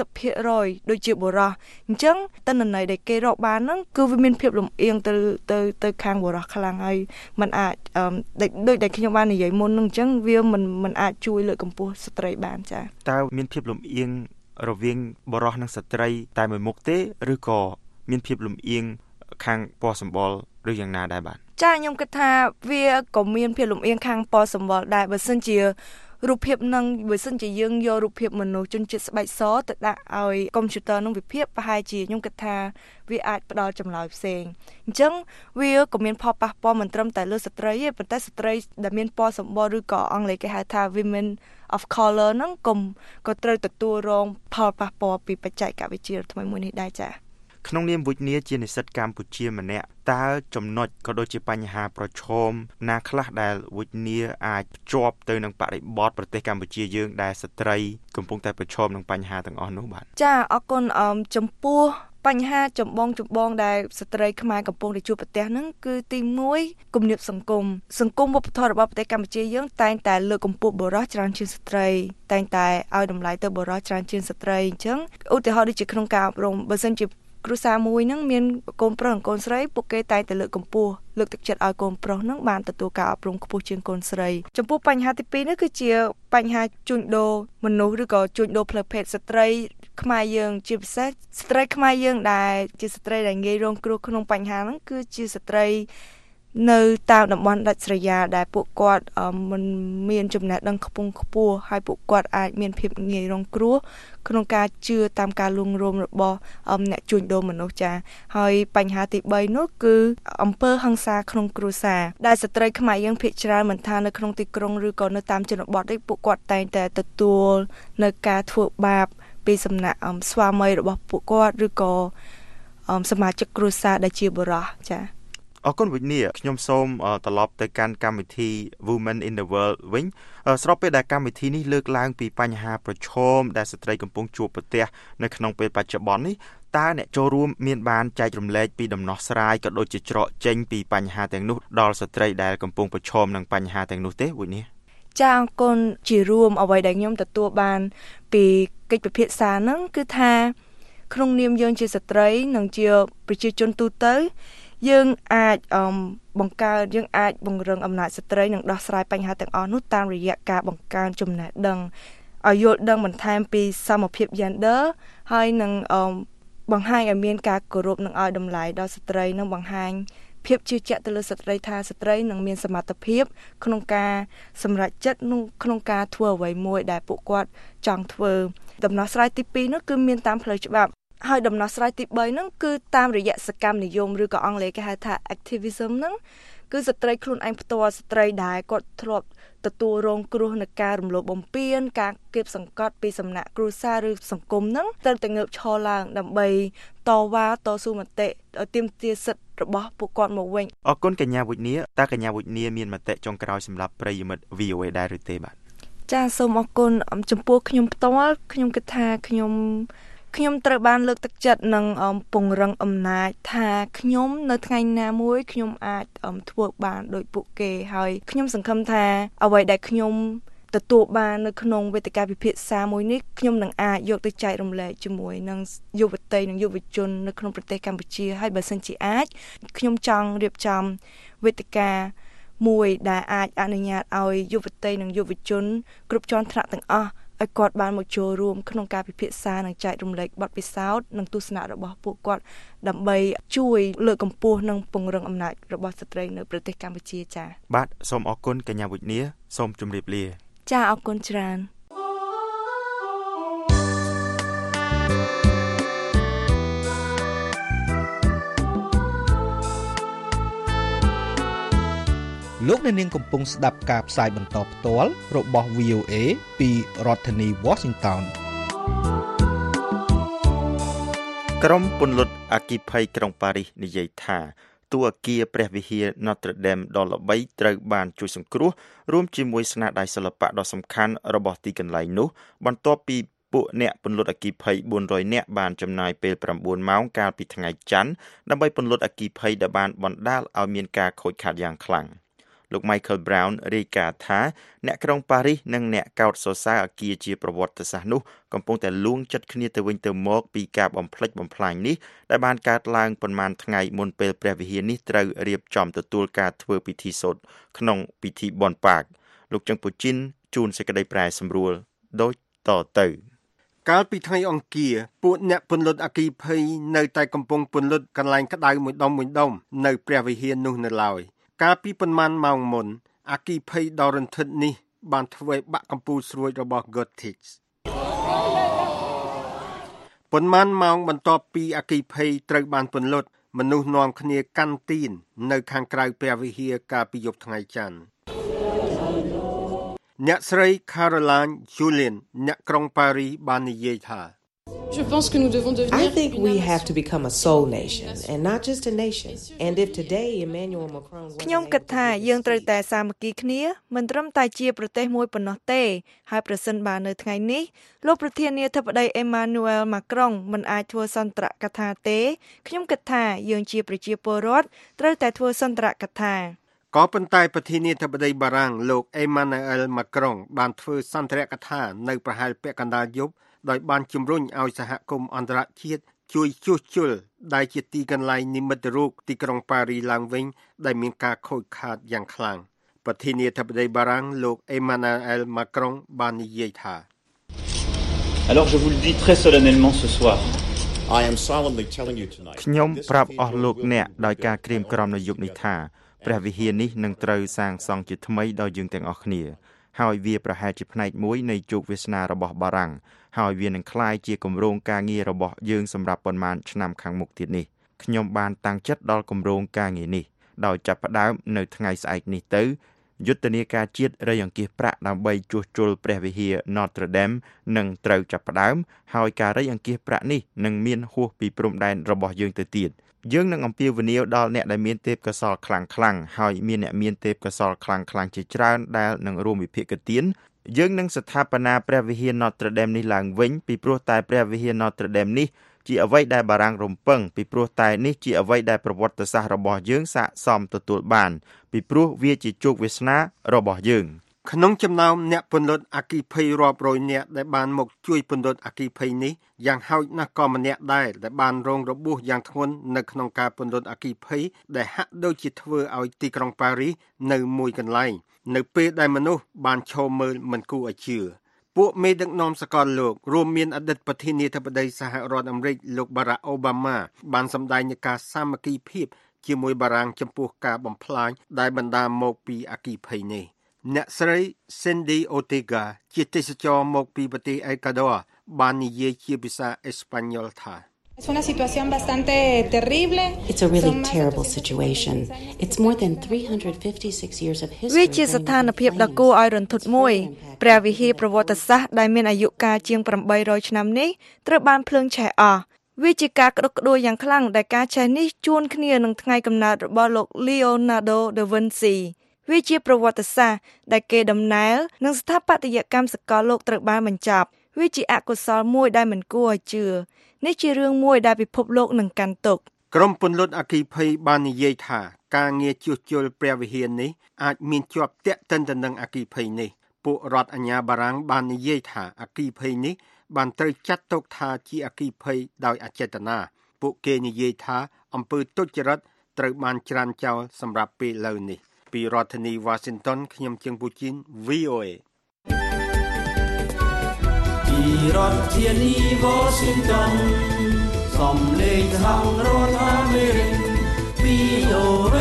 80% ដូចជាបុរសអញ្ចឹងទិន្នន័យដែលគេរកបានហ្នឹងគឺវាមានភាពលំអៀងទៅខាងបុរសខ្លាំងហើយมันអាចដូចដែលខ្ញុំបាននិយាយមុនហ្នឹងអញ្ចឹងវាមិនអាចជួយលើកកម្ពស់ស្ត្រីបានចា៎តើមានភាពលំអៀងរវាងបុរសនិងស្ត្រីតែមួយមុខទេឬក៏មានភាពលំអៀងខាងពណ៌សម្បុរឬយ៉ាងណាដែរបាទចាខ្ញុំគិតថាវាក៏មានភាពលំអៀងខាងពណ៌សម្បុរដែរបើសិនជារូបភាពនឹងបើសិនជាយើងយករូបភាពមនុស្សជនជាតិស្បែកសទៅដាក់ឲ្យកុំព្យូទ័រនឹងវិភាគប្រហែលជាខ្ញុំគិតថាវាអាចផ្ដល់ចម្លើយផ្សេងអញ្ចឹងវាក៏មានផលប៉ះពាល់មិនត្រឹមតែលើស្ត្រីទេប៉ុន្តែស្ត្រីដែលមានពណ៌សម្បុរឬក៏អង់គ្លេសគេហៅថា women of color ហ្នឹងក៏ត្រូវទទួលរងផលប៉ះពាល់ពីបច្ចេកវិទ្យាថ្មីមួយនេះដែរចា៎ក្នុងនាមវិជ្ជាជានិស្សិតកម្ពុជាម្នាក់តើចំណុចក៏ដូចជាបញ្ហាប្រឈមណាខ្លះដែលវិជ្ជាអាចភ្ជាប់ទៅនឹងបរិបទប្រទេសកម្ពុជាយើងដែលស្ត្រីកំពុងតែប្រឈមនឹងបញ្ហាទាំងអស់នោះបាទចាអរគុណចំពោះបញ្ហាចម្បងដែលស្ត្រីខ្មែរកំពុងតែជួបប្រទះហ្នឹងគឺទី1គំនាបសង្គមវប្បធម៌របស់ប្រទេសកម្ពុជាយើងតែងតែលើកកម្ពស់បុរសច្រើនជាងស្ត្រីតែងតែឲ្យតម្លៃទៅបុរសច្រើនជាងស្ត្រីអញ្ចឹងឧទាហរណ៍ដូចជាក្នុងការអប់រំបើសិនជាគ្រួសារមួយហ្នឹងមានកូនប្រុសនិងកូនស្រីពួកគេតែងតែលើកកម្ពស់លើកទឹកចិត្តឲ្យកូនប្រុសហ្នឹងបានទទួលការអប់រំខ្ពស់ជាងកូនស្រីចំពោះបញ្ហាទី2នេះគឺជាបញ្ហាជួញដូរមនុស្សឬក៏ជួញដូរផ្លូវភេទស្ត្រីខ្មែរយើងជាពិសេសស្ត្រីខ្មែរយើងដែលជាស្ត្រីដែលងាយរងគ្រោះក្នុងបញ្ហាហ្នឹងគឺជាស្ត្រីនៅតាមតំបន់ដាច់ស្រយាលដែលពួកគាត់មិនមានចំណេះដឹងខ្ពង់ខ្ពស់ហើយពួកគាត់អាចមានភាពងាយរងគ្រោះក្នុងការជឿតាមការលួងលោមរបស់អ្នកជួញដូរមនុស្សចាហើយបញ្ហាទី3នោះគឺអំពើហិង្សាក្នុងគ្រួសារដែលស្ត្រីខ្មែរយើងភាគច្រើនមិនថានៅក្នុងទីក្រុងឬក៏នៅតាមជនបទទេពួកគាត់តែងតែទទួលនៅការធ្វើបាបពីសំណាក់ស្វាមីរបស់ពួកគាត់ឬក៏សមាជិកគ្រួសារដែលជាបុរសចាអរគុណវិជ្ជាខ្ញុំសូមត្រឡប់ទៅកាន់កម្មវិធី Women in the World វិញស្របពេលដែលកម្មវិធីនេះលើកឡើងពីបញ្ហាប្រឈមដែលស្ត្រីកំពុងជួបប្រទះនៅក្នុងពេលបច្ចុប្បន្ននេះតើអ្នកចូលរួមមានបានចែករំលែកពីដំណោះស្រាយក៏ដូចជាច្រកចេញពីបញ្ហាទាំងនោះដល់ស្ត្រីដែលកំពុងប្រឈមនឹងបញ្ហាទាំងនោះទេវិជ្ជាចាអរគុណជារួមអ្វីដែលខ្ញុំទទួលបានពីកិច្ចពិភាក្សាហ្នឹងគឺថាក្នុងនាមយើងជាស្ត្រីនិងជាប្រជាជនទូទៅយើងអាចបង្កើនយើងអាចបង្រឹងអំណាចស្ត្រីនិងដោះស្រាយបញ្ហាទាំងអស់នោះតាមរយៈការបង្កើនចំណេះដឹងឲ្យយល់ដឹងបន្ថែមពីសមភាព gender ហើយនឹងបង្ហាញឲ្យមានការគោរពនិងឲ្យតម្លៃដល់ស្ត្រីនិងបង្ហាញភាពជឿជាក់ទៅលើស្ត្រីថាស្ត្រីនឹងមានសមត្ថភាពក្នុងការសម្រេចចិត្តក្នុងការធ្វើអ្វីមួយដែលពួកគាត់ចង់ធ្វើដំណោះស្រាយទី2នោះគឺមានតាមផ្លូវច្បាប់ហើយដំណោះស្រាយទី3ហ្នឹងគឺតាមរយៈសកម្មនិយមឬក៏អង់គ្លេសគេហៅថា activism ហ្នឹងគឺស្ត្រីខ្លួនឯងផ្ទាល់ស្ត្រីដែលគាត់ធ្លាប់ទទួលរងគ្រោះនៃការរំលោភបំពានការគៀបសង្កត់ពីសំណាក់គ្រួសារឬសង្គមហ្នឹងត្រូវតែងើបឈរឡើងដើម្បីតវ៉ាតស៊ូមតិទាមទារសិទ្ធិរបស់ពួកគាត់មកវិញអរគុណកញ្ញាវិជ្ញាតើកញ្ញាវិជ្ញាមានមតិចុងក្រោយសម្រាប់ប្រិយមិត្ត VOA ដែរឬទេបាទចាសសូមអរគុណចំពោះខ្ញុំផ្ទាល់ខ្ញុំគិតថាខ្ញុំត្រូវបានលើកទឹកចិត្តនិងពង្រឹងអំណាចថាខ្ញុំនៅថ្ងៃណាមួយខ្ញុំអាចធ្វើបានដោយពួកគេហើយខ្ញុំសង្ឃឹមថាអ្វីដែលខ្ញុំទទួលបាននៅក្នុងវេទិកាពិភាក្សាមួយនេះខ្ញុំនឹងអាចយកទៅចែករំលែកជាមួយនឹងយុវតីនិងយុវជននៅក្នុងប្រទេសកម្ពុជាហើយបើសិនជាអាចខ្ញុំចង់រៀបចំវេទិកាមួយដែលអាចអនុញ្ញាតឲ្យយុវតីនិងយុវជនគ្រប់ជាន់ថ្នាក់ទាំងអស់ឲ្យគាត់បានមកចូលរួមក្នុងការពិភាក្សានិងចែករំលែកបទពិសោធន៍និងទស្សនៈរបស់ពួកគាត់ដើម្បីជួយលើកកម្ពស់និងពង្រឹងអំណាចរបស់ស្ត្រីនៅប្រទេសកម្ពុជាចា៎បាទសូមអរគុណកញ្ញាវិជ្ញាសូមជម្រាបលាចា៎អរគុណច្រើនលោកអ្នកនាងកំពុងស្ដាប់ការផ្សាយបន្តផ្ទាល់របស់ VOA ពីរដ្ឋធានី Washington ក្រុមពន្លត់អគ្គិភ័យក្រុងប៉ារីសនិយាយថាតួអគារព្រះវិហារ Notre Dame ដ៏ល្បីត្រូវបានជួយសង្គ្រោះរួមជាមួយស្នាដៃសិល្បៈដ៏សំខាន់របស់ទីកន្លែងនោះបន្ទាប់ពីពួកអ្នកពន្លត់អគ្គិភ័យ400នាក់បានចំណាយពេល9ម៉ោងកាលពីថ្ងៃច័ន្ទដើម្បីពន្លត់អគ្គិភ័យដែលបានបណ្ដាលឲ្យមានការខូចខាតយ៉ាងខ្លាំងលោក Michael Brown រាយការណ៍ថាអ្នកក្រុងប៉ារីសនិងអ្នកកោតសរសើរអគារជាប្រវត្តិសាស្ត្រនោះកំពុងតែលួងចិត្តគ្នាទៅវិញទៅមកពីការបំផ្លិចបំផ្លាញនេះដែលបានកើតឡើងប៉ុន្មានថ្ងៃមុនពេលព្រះវិហារនេះត្រូវរៀបចំទទួលការធ្វើពិធីសូត្រក្នុងពិធីបុណ្យប៉ាកលោកចង្ពូជីនជូនសេចក្តីប្រែសម្រួលដូចតទៅកាលពីថ្ងៃអង្គារពួកអ្នកពន្លត់អគ្គិភ័យនៅតែកំពុងពន្លត់កន្លែងក្តៅមួយដុំនៅព្រះវិហារនោះនៅឡើយកាលពីប៉ុន្មានម៉ោងមុនអគ្គិភ័យដ៏រន្ធត់នេះបានធ្វើឲ្យបាក់កំពូលស្រួចរបស់ Gothic ប៉ុន្មានម៉ោងបន្ទាប់ពីអគ្គិភ័យត្រូវបានពន្លត់មនុស្សនាំគ្នាកាន់ទីននៅខាងក្រៅព្រះវិហារកាលពីយប់ថ្ងៃច័ន្ទអ្នកស្រី Caroline Julien អ្នកក្រុងប៉ារីសបាននិយាយថា I think we have to become a soul nation and not just a nation. And if today Emmanuel Macron ខ្ញុំគិតថាយើងត្រូវតែសាមគ្គីគ្នាមិនត្រឹមតែជាប្រទេសមួយប៉ុណ្ណោះទេហើយប្រសិនបើនៅថ្ងៃនេះលោកប្រធានាធិបតី Emmanuel Macron មិនអាចធ្វើសន្ទរកថាទេខ្ញុំគិតថាយើងជាប្រជាពលរដ្ឋត្រូវតែធ្វើសន្ទរកថាក៏ប៉ុន្តែប្រធានាធិបតីបារាំងលោក Emmanuel Macron បានធ្វើសន្ទរកថានៅប្រហែលពាក់កណ្ដាលយប់ដោយបានជំរុញឲ្យសហគមន៍អន្តរជាតិជួយជួសជុលដែលជាទីកន្លែងនិមិត្តរូបទីក្រុងប៉ារីសឡើងវិញដែលមានការខូចខាតយ៉ាងខ្លាំងប្រធានាធិបតីបារាំងលោក Emmanuel Macron បាននិយាយថា Alors je vous le dis très solennellement ce soir I am solemnly telling you tonight ខ្ញុំប្រាប់អស់លោកអ្នកដោយការក្រៀមក្រំនៅយប់នេះថាព្រះវិហារនេះនឹងត្រូវសាងសង់ជាថ្មីដល់យើងទាំងអស់គ្នាហើយវាប្រហែលជាផ្នែកមួយនៃជោគវាសនារបស់បារាំងហើយវានឹងក្លាយជាគម្រោងការងាររបស់យើងសម្រាប់ប៉ុន្មានឆ្នាំខាងមុខទៀតនេះខ្ញុំបានតាំងចិត្តដល់គម្រោងការងារនេះដោយចាប់ផ្ដើមនៅថ្ងៃស្អែកនេះទៅយុទ្ធនាការជាតិរៃអង្គាសប្រាក់ដើម្បីជួសជុលព្រះវិហារ Notre Dame នឹងត្រូវចាប់ផ្ដើមហើយការរៃអង្គាសប្រាក់នេះនឹងមានហួសពីព្រំដែនរបស់យើងទៅទៀតយើងនឹងអំពាវនាវដល់អ្នកដែលមានទេពកោសល្យខ្លាំងៗហើយមានអ្នកមានទេពកោសល្យខ្លាំងៗជាច្រើនដែលនឹងរួមវិភាគទានយើងនឹងស្ថាបនាព្រះវិហារ Notre Dame នេះឡើងវិញពីព្រោះតែព្រះវិហារ Notre Dame នេះជាអ្វីដែលបារាំងរំពឹងពីព្រោះតែនេះជាអ្វីដែលប្រវត្តិសាស្ត្ររបស់យើងស័ក្តិសមទទួលបានពីព្រោះវាជាជោគវាសនារបស់យើងក្នុងចំណោមអ្នកពន្លត់អគ្គិភ័យរាប់រយនាក់ដែលបានមកជួយពន្លត់អគ្គិភ័យនេះយ៉ាងហោចណាស់ក៏ម្នាក់ដែរដែលបានរងរបួសយ៉ាងធ្ងន់នៅក្នុងការពន្លត់អគ្គិភ័យដែលហាក់ដូចជាធ្វើឲ្យទីក្រុងប៉ារីសនៅមួយកន្លែងនៅពេលដែលមនុស្សបានឈរមើលមិនគួរឲ្យជឿពួកមេដឹកនាំសកលលោករួមមានអតីតប្រធានាធិបតីសហរដ្ឋអាមេរិកលោក Barack Obama បានសម្ដែងនូវការសាមគ្គីភាពជាមួយបារាំងចំពោះការបំផ្លាញដែលបណ្ដាលមកពីអគ្គិភ័យនេះអ្នកស្រី Cindy Ortega ជាទេសចរមកពីប្រទេសអេក្វាឌ័របាននិយាយជាភាសាអេស្ប៉ាញ៉ុលថា Es una situación bastante terrible. It's a really terrible situation. It's more than 356 years of history. វាជាស្ថានភាពដ៏គួរឲ្យរន្ធត់មួយព្រះវិហារប្រវត្តិសាស្ត្រដែលមានអាយុកាលជាង800ឆ្នាំនេះត្រូវបានភ្លើងឆេះអស់វាជាការក្តុកក្តួលយ៉ាងខ្លាំងដែលការឆេះនេះជួនគ្នានឹងថ្ងៃកំណើតរបស់លោក Leonardo da Vinci វាជាប្រវត្តិសាស្ត្រដែលគេដំណើរនិងស្ថាបត្យកម្មសកលលោកត្រូវបានបញ្ចប់វាជាអកុសលមួយដែលមិនគួរឲ្យជឿនេះជារឿងមួយដែលពិភពលោកនឹងកាន់ទុកក្រុមពន្លត់អគ្គិភ័យបាននិយាយថាការងារជួសជុលព្រះវិហារនេះអាចមានជាប់ទាក់ទិនទៅនឹងអគ្គិភ័យនេះពួករដ្ឋអាជ្ញាបារាំងបាននិយាយថាអគ្គិភ័យនេះបានត្រូវចាត់ទុកថាជាអគ្គិភ័យដោយអចេតនាពួកគេនិយាយថាអំពើទុច្ចរិតត្រូវបានច្រានចោលសម្រាប់ពេលឥឡូវនេះពីរដ្ឋធានី Washington ខ្ញុំជើងពូជីន VOA ពីរដ្ឋធានី Washington សំឡេងខាងរដ្ឋអាមេរិក VOA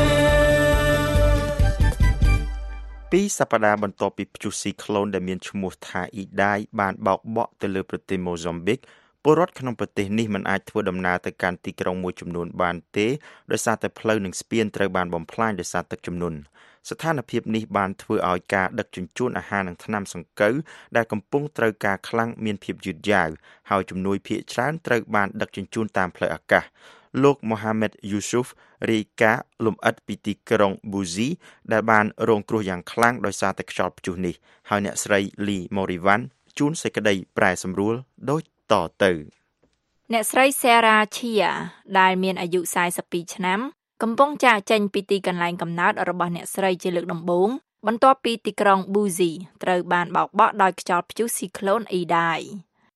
ពីសប្តាហ៍បន្ទាប់ពីព្យុះស៊ីក្លូនដែលមានឈ្មោះថាអ៊ីដាយបានបោកបក់ទៅលើប្រទេសម៉ូហ្សំប៊ិកពលរដ្ឋក្នុងប្រទេសនេះមិនអាចធ្វើដំណើរទៅកាន់ទីក្រុងមួយចំនួនបានទេដោយសារតែផ្លូវនិងស្ពានត្រូវបានបំផ្លាញដោយសារទឹកជំនន់ស្ថានភាពនេះបានធ្វើឲ្យការដឹកជញ្ជូនអាហារនិងថ្នាំសង្កូវដែលកំពុងត្រូវការខ្លាំងមានភាពយឺតយ៉ាវហើយជំនួយភាគច្រើនត្រូវបានដឹកជញ្ជូនតាមផ្លូវអាកាសលោក Mohamed Yusuf រាយការណ៍លម្អិតពីទីក្រុង Buzi ដែលបានរងគ្រោះយ៉ាងខ្លាំងដោយសារតែខ្យល់ព្យុះនេះហើយអ្នកស្រី Lee Morivan ជូនសេចក្តីប្រែសម្រួលដូចតទៅអ្នកស្រី Sarah Chia ដែលមានអាយុ42ឆ្នាំកំពុងចាកចេញពីទីកន្លែងកំណើតរបស់អ្នកស្រីជាលើកដំបូងបន្ទាប់ពីទីក្រុង Buzi ត្រូវបានបោកបក់ដោយខ្យល់ព្យុះស៊ីក្លូនអ៊ីដាយ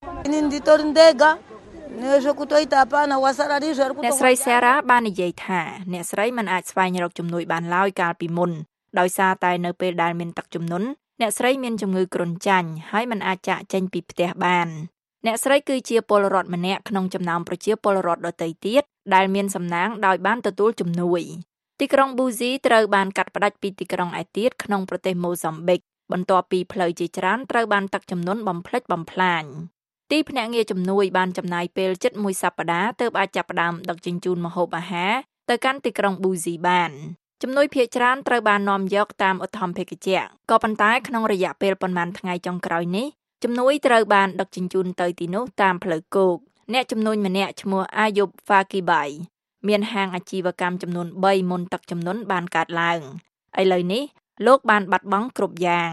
អ្នកស្រី Sarah បាននិយាយថាអ្នកស្រីមិនអាចស្វែងរកជំនួយបានឡើយកាលពីមុនដោយសារតែនៅពេលដែលមានទឹកជំនន់អ្នកស្រីមានជំងឺគ្រុនចាញ់ហើយមិនអាចចាកចេញពីផ្ទះបានអ្នកស្រីគឺជាពលរដ្ឋម្នាក់ក្នុងចំណោមប្រជាពលរដ្ឋដទៃទៀតដែលមានសំណាងដោយបានទទួលជំនួយទីក្រុង Buzi ត្រូវបានកាត់ផ្តាច់ពីទីក្រុងឯទៀតក្នុងប្រទេសម៉ូហ្សំប៊ិកបន្ទាប់ពីផ្លូវជាច្រើនត្រូវបានទឹកជំនន់បំផ្លិចបំផ្លាញទីភ្នាក់ងារជំនួយបានចំណាយពេលជិតមួយសប្តាហ៍ទើបអាចចាប់ផ្ដើមដឹកជញ្ជូនម្ហូបអាហារទៅកាន់ទីក្រុង Buzi បានជំនួយភាគច្រើនត្រូវបាននាំយកតាមឧទ្ធម្ភាគចក្រក៏ប៉ុន្តែក្នុងរយៈពេលប៉ុន្មានថ្ងៃចុងក្រោយនេះជំនួយត្រូវបានដឹកជញ្ជូនទៅទីនោះតាមផ្លូវគោកអ្នកជំនួយម្នាក់ឈ្មោះ Ayub Fakibay មានហាងអាជីវកម្មចំនួន3មុនទឹកជំនន់បានកើតឡើងឥឡូវនេះលោកបានបាត់បង់គ្រប់យ៉ាង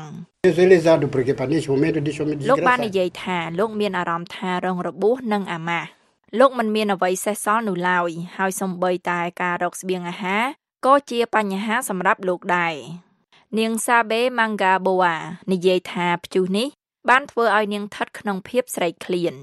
លោកបាននិយាយថាលោកមានអារម្មណ៍ថារងរបួសនិងអាម៉ាស់លោកមិនមានអ្វីសេសសល់នោះឡើយហើយសូម្បីតែការរកស្បៀងអាហារក៏ជាបញ្ហាសម្រាប់លោកដែរនាង Sabe Mangaboa និយាយថាព្យុះនេះបានធ្វើឲ្យនាងស្ថិតក្នុងភាពស្រេកឃ្លាន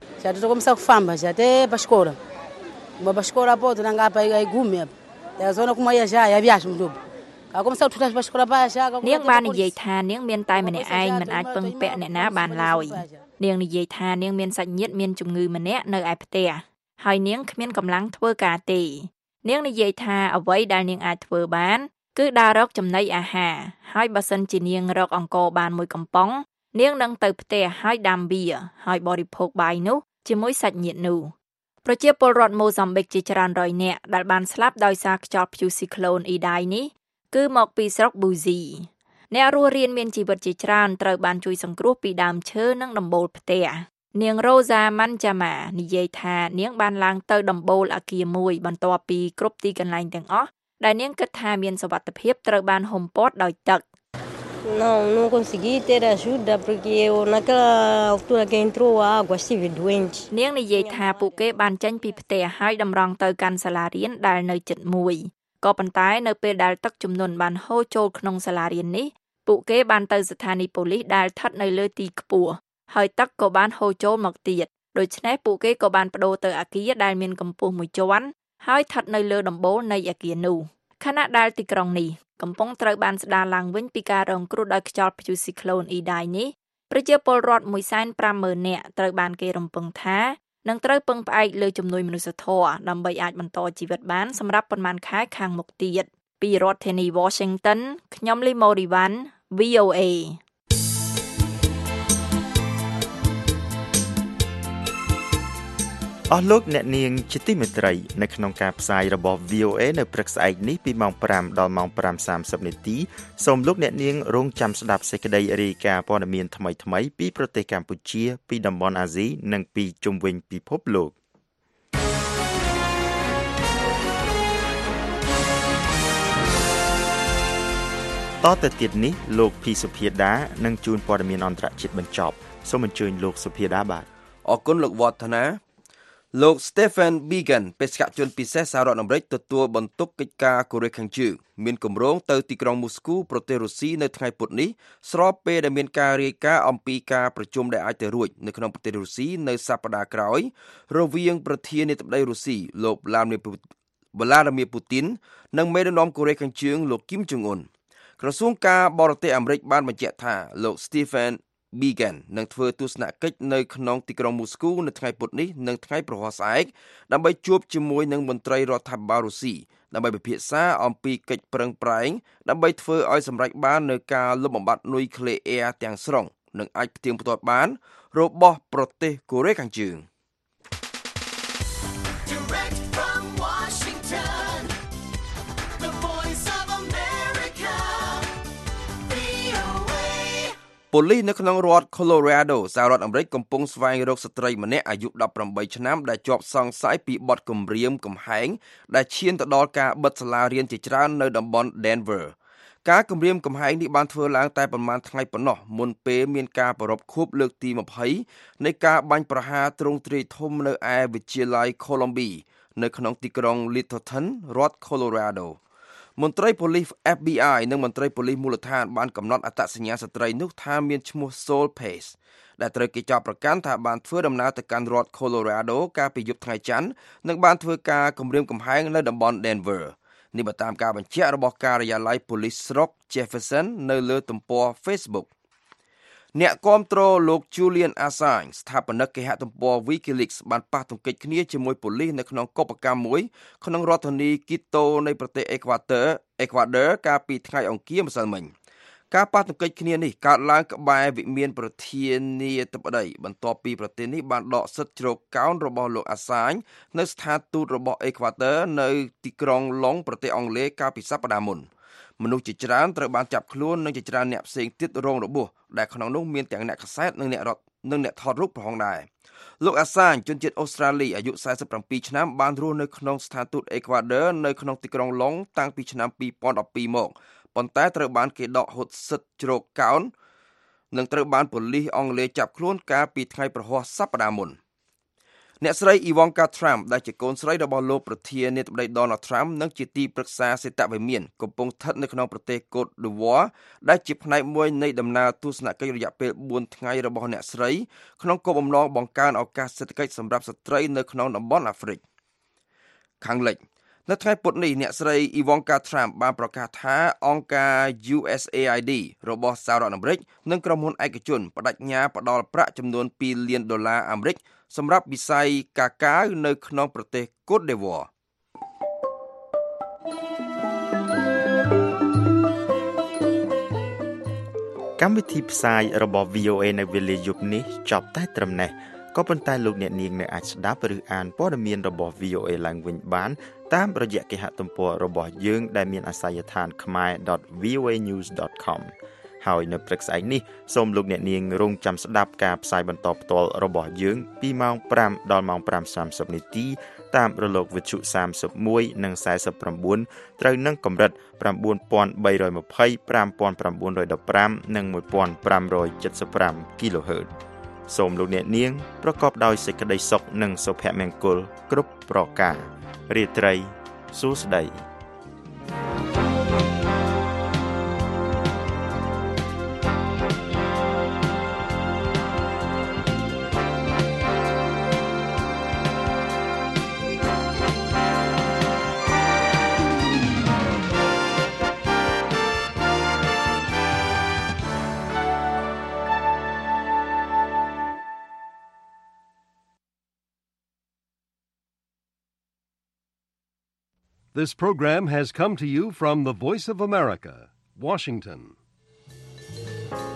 នាងបាននិយាយថានាងមានតែម្នាក់ឯងមិនអាចពឹងពាក់អ្នកណាបានឡើយនាងនិយាយថានាងមានសាច់ញាតិមានជំងឺម្នាក់នៅឯផ្ទះហើយនាងគ្មានកម្លាំងធ្វើការទេនាងនិយាយថាអ្វីដែលនាងអាចធ្វើបានគឺដើររកចំណីអាហារហើយបើសិនជានាងរកអង្ករបានមួយកំប៉ុងនាងនឹងទៅផ្ទះហើយដាំវាហើយបរិភោគបាយនោះជាមួយសាច់ញាតិនោះប្រជាពលរដ្ឋម៉ូហ្សំប៊ិកជាច្រើនរយនាក់ដែលបានស្លាប់ដោយសារខ្យល់ព្យុះស៊ីក្លូនអ៊ីដាយនេះគឺមកពីស្រុក Buzi អ្នករស់រានមានជីវិតជាច្រើនត្រូវបានជួយសង្គ្រោះពីដើមឈើនិងដំបូលផ្ទះនាង Rosa Manjama និយាយថានាងបានឡើងទៅដំបូលអគារមួយបន្ទាប់ពីគ្រប់ទីកន្លែងទាំងអស់ដែលនាងគិតថាមានសុវត្ថិភាពត្រូវបានហុំព័ទ្ធដោយទឹក Não consegui ter ajuda porque naquela altura que entrou a água estive doente. នាងនិយាយថាពួកគេបានចេញពីផ្ទះហើយតម្រង់ទៅកាន់សាលារៀនដែលនៅជិតមួយក៏ប៉ុន្តែនៅពេលដែលទឹកជំនន់បានហូរចូលក្នុងសាលារៀននេះពួកគេបានទៅស្ថានីយ៍ប៉ូលីសដែលស្ថិតនៅលើទីខ្ពស់ហើយទឹកក៏បានហូរចូលមកទៀតដូច្នេះពួកគេក៏បានប្តូរទៅអគារដែលមានកម្ពស់មួយជាន់ហើយស្ថិតនៅលើដំបូលនៃអគារនោះខណៈដែលទីក្រុងនេះកំពុងត្រូវបានស្ដារឡើងវិញពីការរងគ្រោះដោយខ្យល់ព្យុះស៊ីក្លូនអ៊ីដៃនេះប្រជាពលរដ្ឋ 150,000 នាក់ត្រូវបានគេរំពឹងថានឹងត្រូវពឹងផ្អែកលើជំនួយមនុស្សធម៌ដើម្បីអាចបន្តជីវិតបានសម្រាប់ប៉ុន្មានខែខាងមុខទៀតពីរដ្ឋធានី Washington ខ្ញុំលីម៉ូរីវ៉ាន់ VOA អស់លោកអ្នកនាងជាទីមេត្រីនៅក្នុងការផ្សាយរបស់ VOA នៅព្រឹកស្អែកនេះពីម៉ោង 5 ដល់ម៉ោង 5:30 នាទីសូមលោកអ្នកនាងរងចាំស្ដាប់សេចក្តីរាយការណ៍ព័ត៌មានថ្មីៗពីប្រទេសកម្ពុជាពីតំបន់អាស៊ីនិងពីជុំវិញពិភពលោកតទៅទៀតនេះលោកភីសុភាដានឹងជួនព័ត៌មានអន្តរជាតិបញ្ចប់សូមអញ្ជើញលោកសុភាដាបាទអរគុណលោកវឌ្ឍនាលោក Stephen Biegun បេសកជនពិសេសសហរដ្ឋអាមេរិកទទួលបន្ទុកកិច្ចការកូរ៉េខាងជើងមានគម្រោងទៅទីក្រុងមូស្គូប្រទេសរុស្ស៊ីនៅថ្ងៃពុធនេះស្របពេលដែលមានការរាយការណ៍អំពីការប្រជុំដែលអាចទៅរួចនៅក្នុងប្រទេសរុស្ស៊ីនៅសប្តាហ៍ក្រោយរវាងប្រធានាធិបតីរុស្ស៊ីលោក Vladimir Putin និងមេដឹកនាំកូរ៉េខាងជើងលោក Kim Jong Un ក្រសួងការបរទេសអាមេរិកបានបញ្ជាក់ថាលោក Stephen Biegun នឹងធ្វើទស្សនកិច្ចនៅក្នុងទីក្រុងមូស្គូនៅថ្ងៃពុធនេះនិងថ្ងៃប្រហ័សស្អែកដើម្បីជួបជាមួយនឹងមន្ត្រីរដ្ឋាភិបាលរុស្ស៊ីដើម្បីពិភាក្សាអំពីកិច្ចប្រឹងប្រែងដើម្បីធ្វើឲ្យសម្រេចបាននូវការលុបបំបាត់នុយក្លេអ៊ែរទាំងស្រុងនិងអាចផ្ទៀងផ្ទាត់បានរបស់ប្រទេសកូរ៉េខាងជើងប៉ូលីសនៅក្នុងរដ្ឋ Colorado សហរដ្ឋអាមេរិកកំពុងស្វែងរកស្ត្រីម្នាក់អាយុ18ឆ្នាំដែលជាប់សង្ស័យពីបទគំរាមកំហែងដែលឈានទៅដល់ការបិទសាលារៀនជាច្រើននៅតំបន់ Denver ការគំរាមកំហែងនេះបានធ្វើឡើងតែប្រមាណថ្ងៃប៉ុណ្ណោះមុនពេលមានការប្រារព្ធខួបលើកទី20នៃការបាញ់ប្រហារទ្រង់ទ្រាយធំនៅឯវិទ្យាល័យ Columbia នៅក្នុងទីក្រុង Littleton រដ្ឋ Coloradoមន្ត្រីប៉ូលីស FBI និងមន្ត្រីប៉ូលីសមូលដ្ឋានបានកំណត់អត្តសញ្ញាណស្ត្រីនោះថាមានឈ្មោះ Sol Pace ដែលត្រូវគេចោទប្រកាន់ថាបានធ្វើដំណើរទៅកាន់រដ្ឋ Colorado កាលពីយប់ថ្ងៃច័ន្ទនិងបានធ្វើការគំរាមកំហែងនៅតំបន់ Denver នេះបើតាមការបញ្ជាក់របស់ការិយាល័យប៉ូលីសស្រុក Jefferson នៅលើទំព័រ Facebook អ្នកគាំទ្រលោក Julian Assange ស្ថាបនិកគេហទំព័រ WikiLeaks បានប៉ះទង្គិចគ្នាជាមួយប៉ូលីសនៅក្នុងកុបកម្មមួយក្នុងរដ្ឋធានី Quito នៃប្រទេស Ecuador កាលពីថ្ងៃអង្គារម្សិលមិញការប៉ះទង្គិចគ្នានេះកើតឡើងក្បែរវិមានប្រធានាធិបតីបន្ទាប់ពីប្រទេសនេះបានដកសិទ្ធិជ្រកកោនរបស់លោក Assange នៅស្ថានទូតរបស់ Ecuador នៅទីក្រុងឡុងប្រទេសអង់គ្លេសកាលពីសប្តាហ៍មុនមនុស្សជាច្រើនត្រូវបានចាប់ខ្លួននិងជាច្រើនអ្នកផ្សេងទៀតរងរបួសដែលក្នុងនោះមានទាំងអ្នកកាសែតនិងអ្នកថតរូបផងដែរលោក Assange ជនជាតិអូស្ត្រាលីអាយុ47ឆ្នាំបានរស់នៅក្នុងស្ថានទូតអេក្វាដ័រនៅក្នុងទីក្រុងឡុងតាំងពីឆ្នាំ2012មកប៉ុន្តែត្រូវបានគេដកហូតសិទ្ធិជ្រកកោននិងត្រូវបានប៉ូលីសអង់គ្លេសចាប់ខ្លួនកាលពីថ្ងៃប្រហ័សសប្តាហ៍មុនអ្នកស្រី Ivanka Trump ដែលជាកូនស្រីរបស់លោកប្រធានាធិបតី Donald Trump និងជាទីប្រឹក្សាសេតវិមានកំពុងស្ថិតនៅក្នុងប្រទេស Cote d'Ivoire ដែលជាផ្នែកមួយនៃដំណើរទស្សនកិច្ចរយៈពេល4ថ្ងៃរបស់អ្នកស្រីក្នុងគោលបំណងបង្កើនឱកាសសេដ្ឋកិច្ចសម្រាប់ស្ត្រីនៅក្នុងតំបន់អាហ្វ្រិកខាងលិចនៅថ្ងៃពុធនេះអ្នកស្រី Ivanka Trump បានប្រកាសថាអង្គការ USAID របស់សហរដ្ឋអាមេរិកនិងក្រុមហ៊ុនឯកជនបដិញ្ញាផ្ដល់ប្រាក់ចំនួន$2 លានអាមេរិកសម្រាប់វិស័យកាកាវនៅក្នុងប្រទេស Cote d'Ivoire កម្មវិធីផ្សាយរបស់ VOA នៅវេលាយប់នេះចប់តែត្រឹមនេះក៏ប៉ុន្តែលោកអ្នកនាងនៅអាចស្ដាប់ឬអានព័ត៌មានរបស់ VOA ឡើងវិញបានតាមរយៈគេហទំព័ររបស់យើងដែលមានអាសយដ្ឋាន khmer.voanews.com ហើយនៅព្រឹកស្អែកនេះសូមលោកអ្នកនាងរងចាំស្ដាប់ការផ្សាយបន្តផ្ទាល់របស់យើងពីម៉ោង 5 ដល់ម៉ោង 5:30 នាទីតាមរលកវិទ្យុ31និង49ត្រូវនឹងកម្រិត 9320 5915 និង 1575 kHz សូមលោកអ្នកនាងប្រកបដោយសេចក្តីសុខនិងសុភមង្គលគ្រប់ប្រការរាត្រីសួស្តី This program has come to you from the Voice of America, Washington.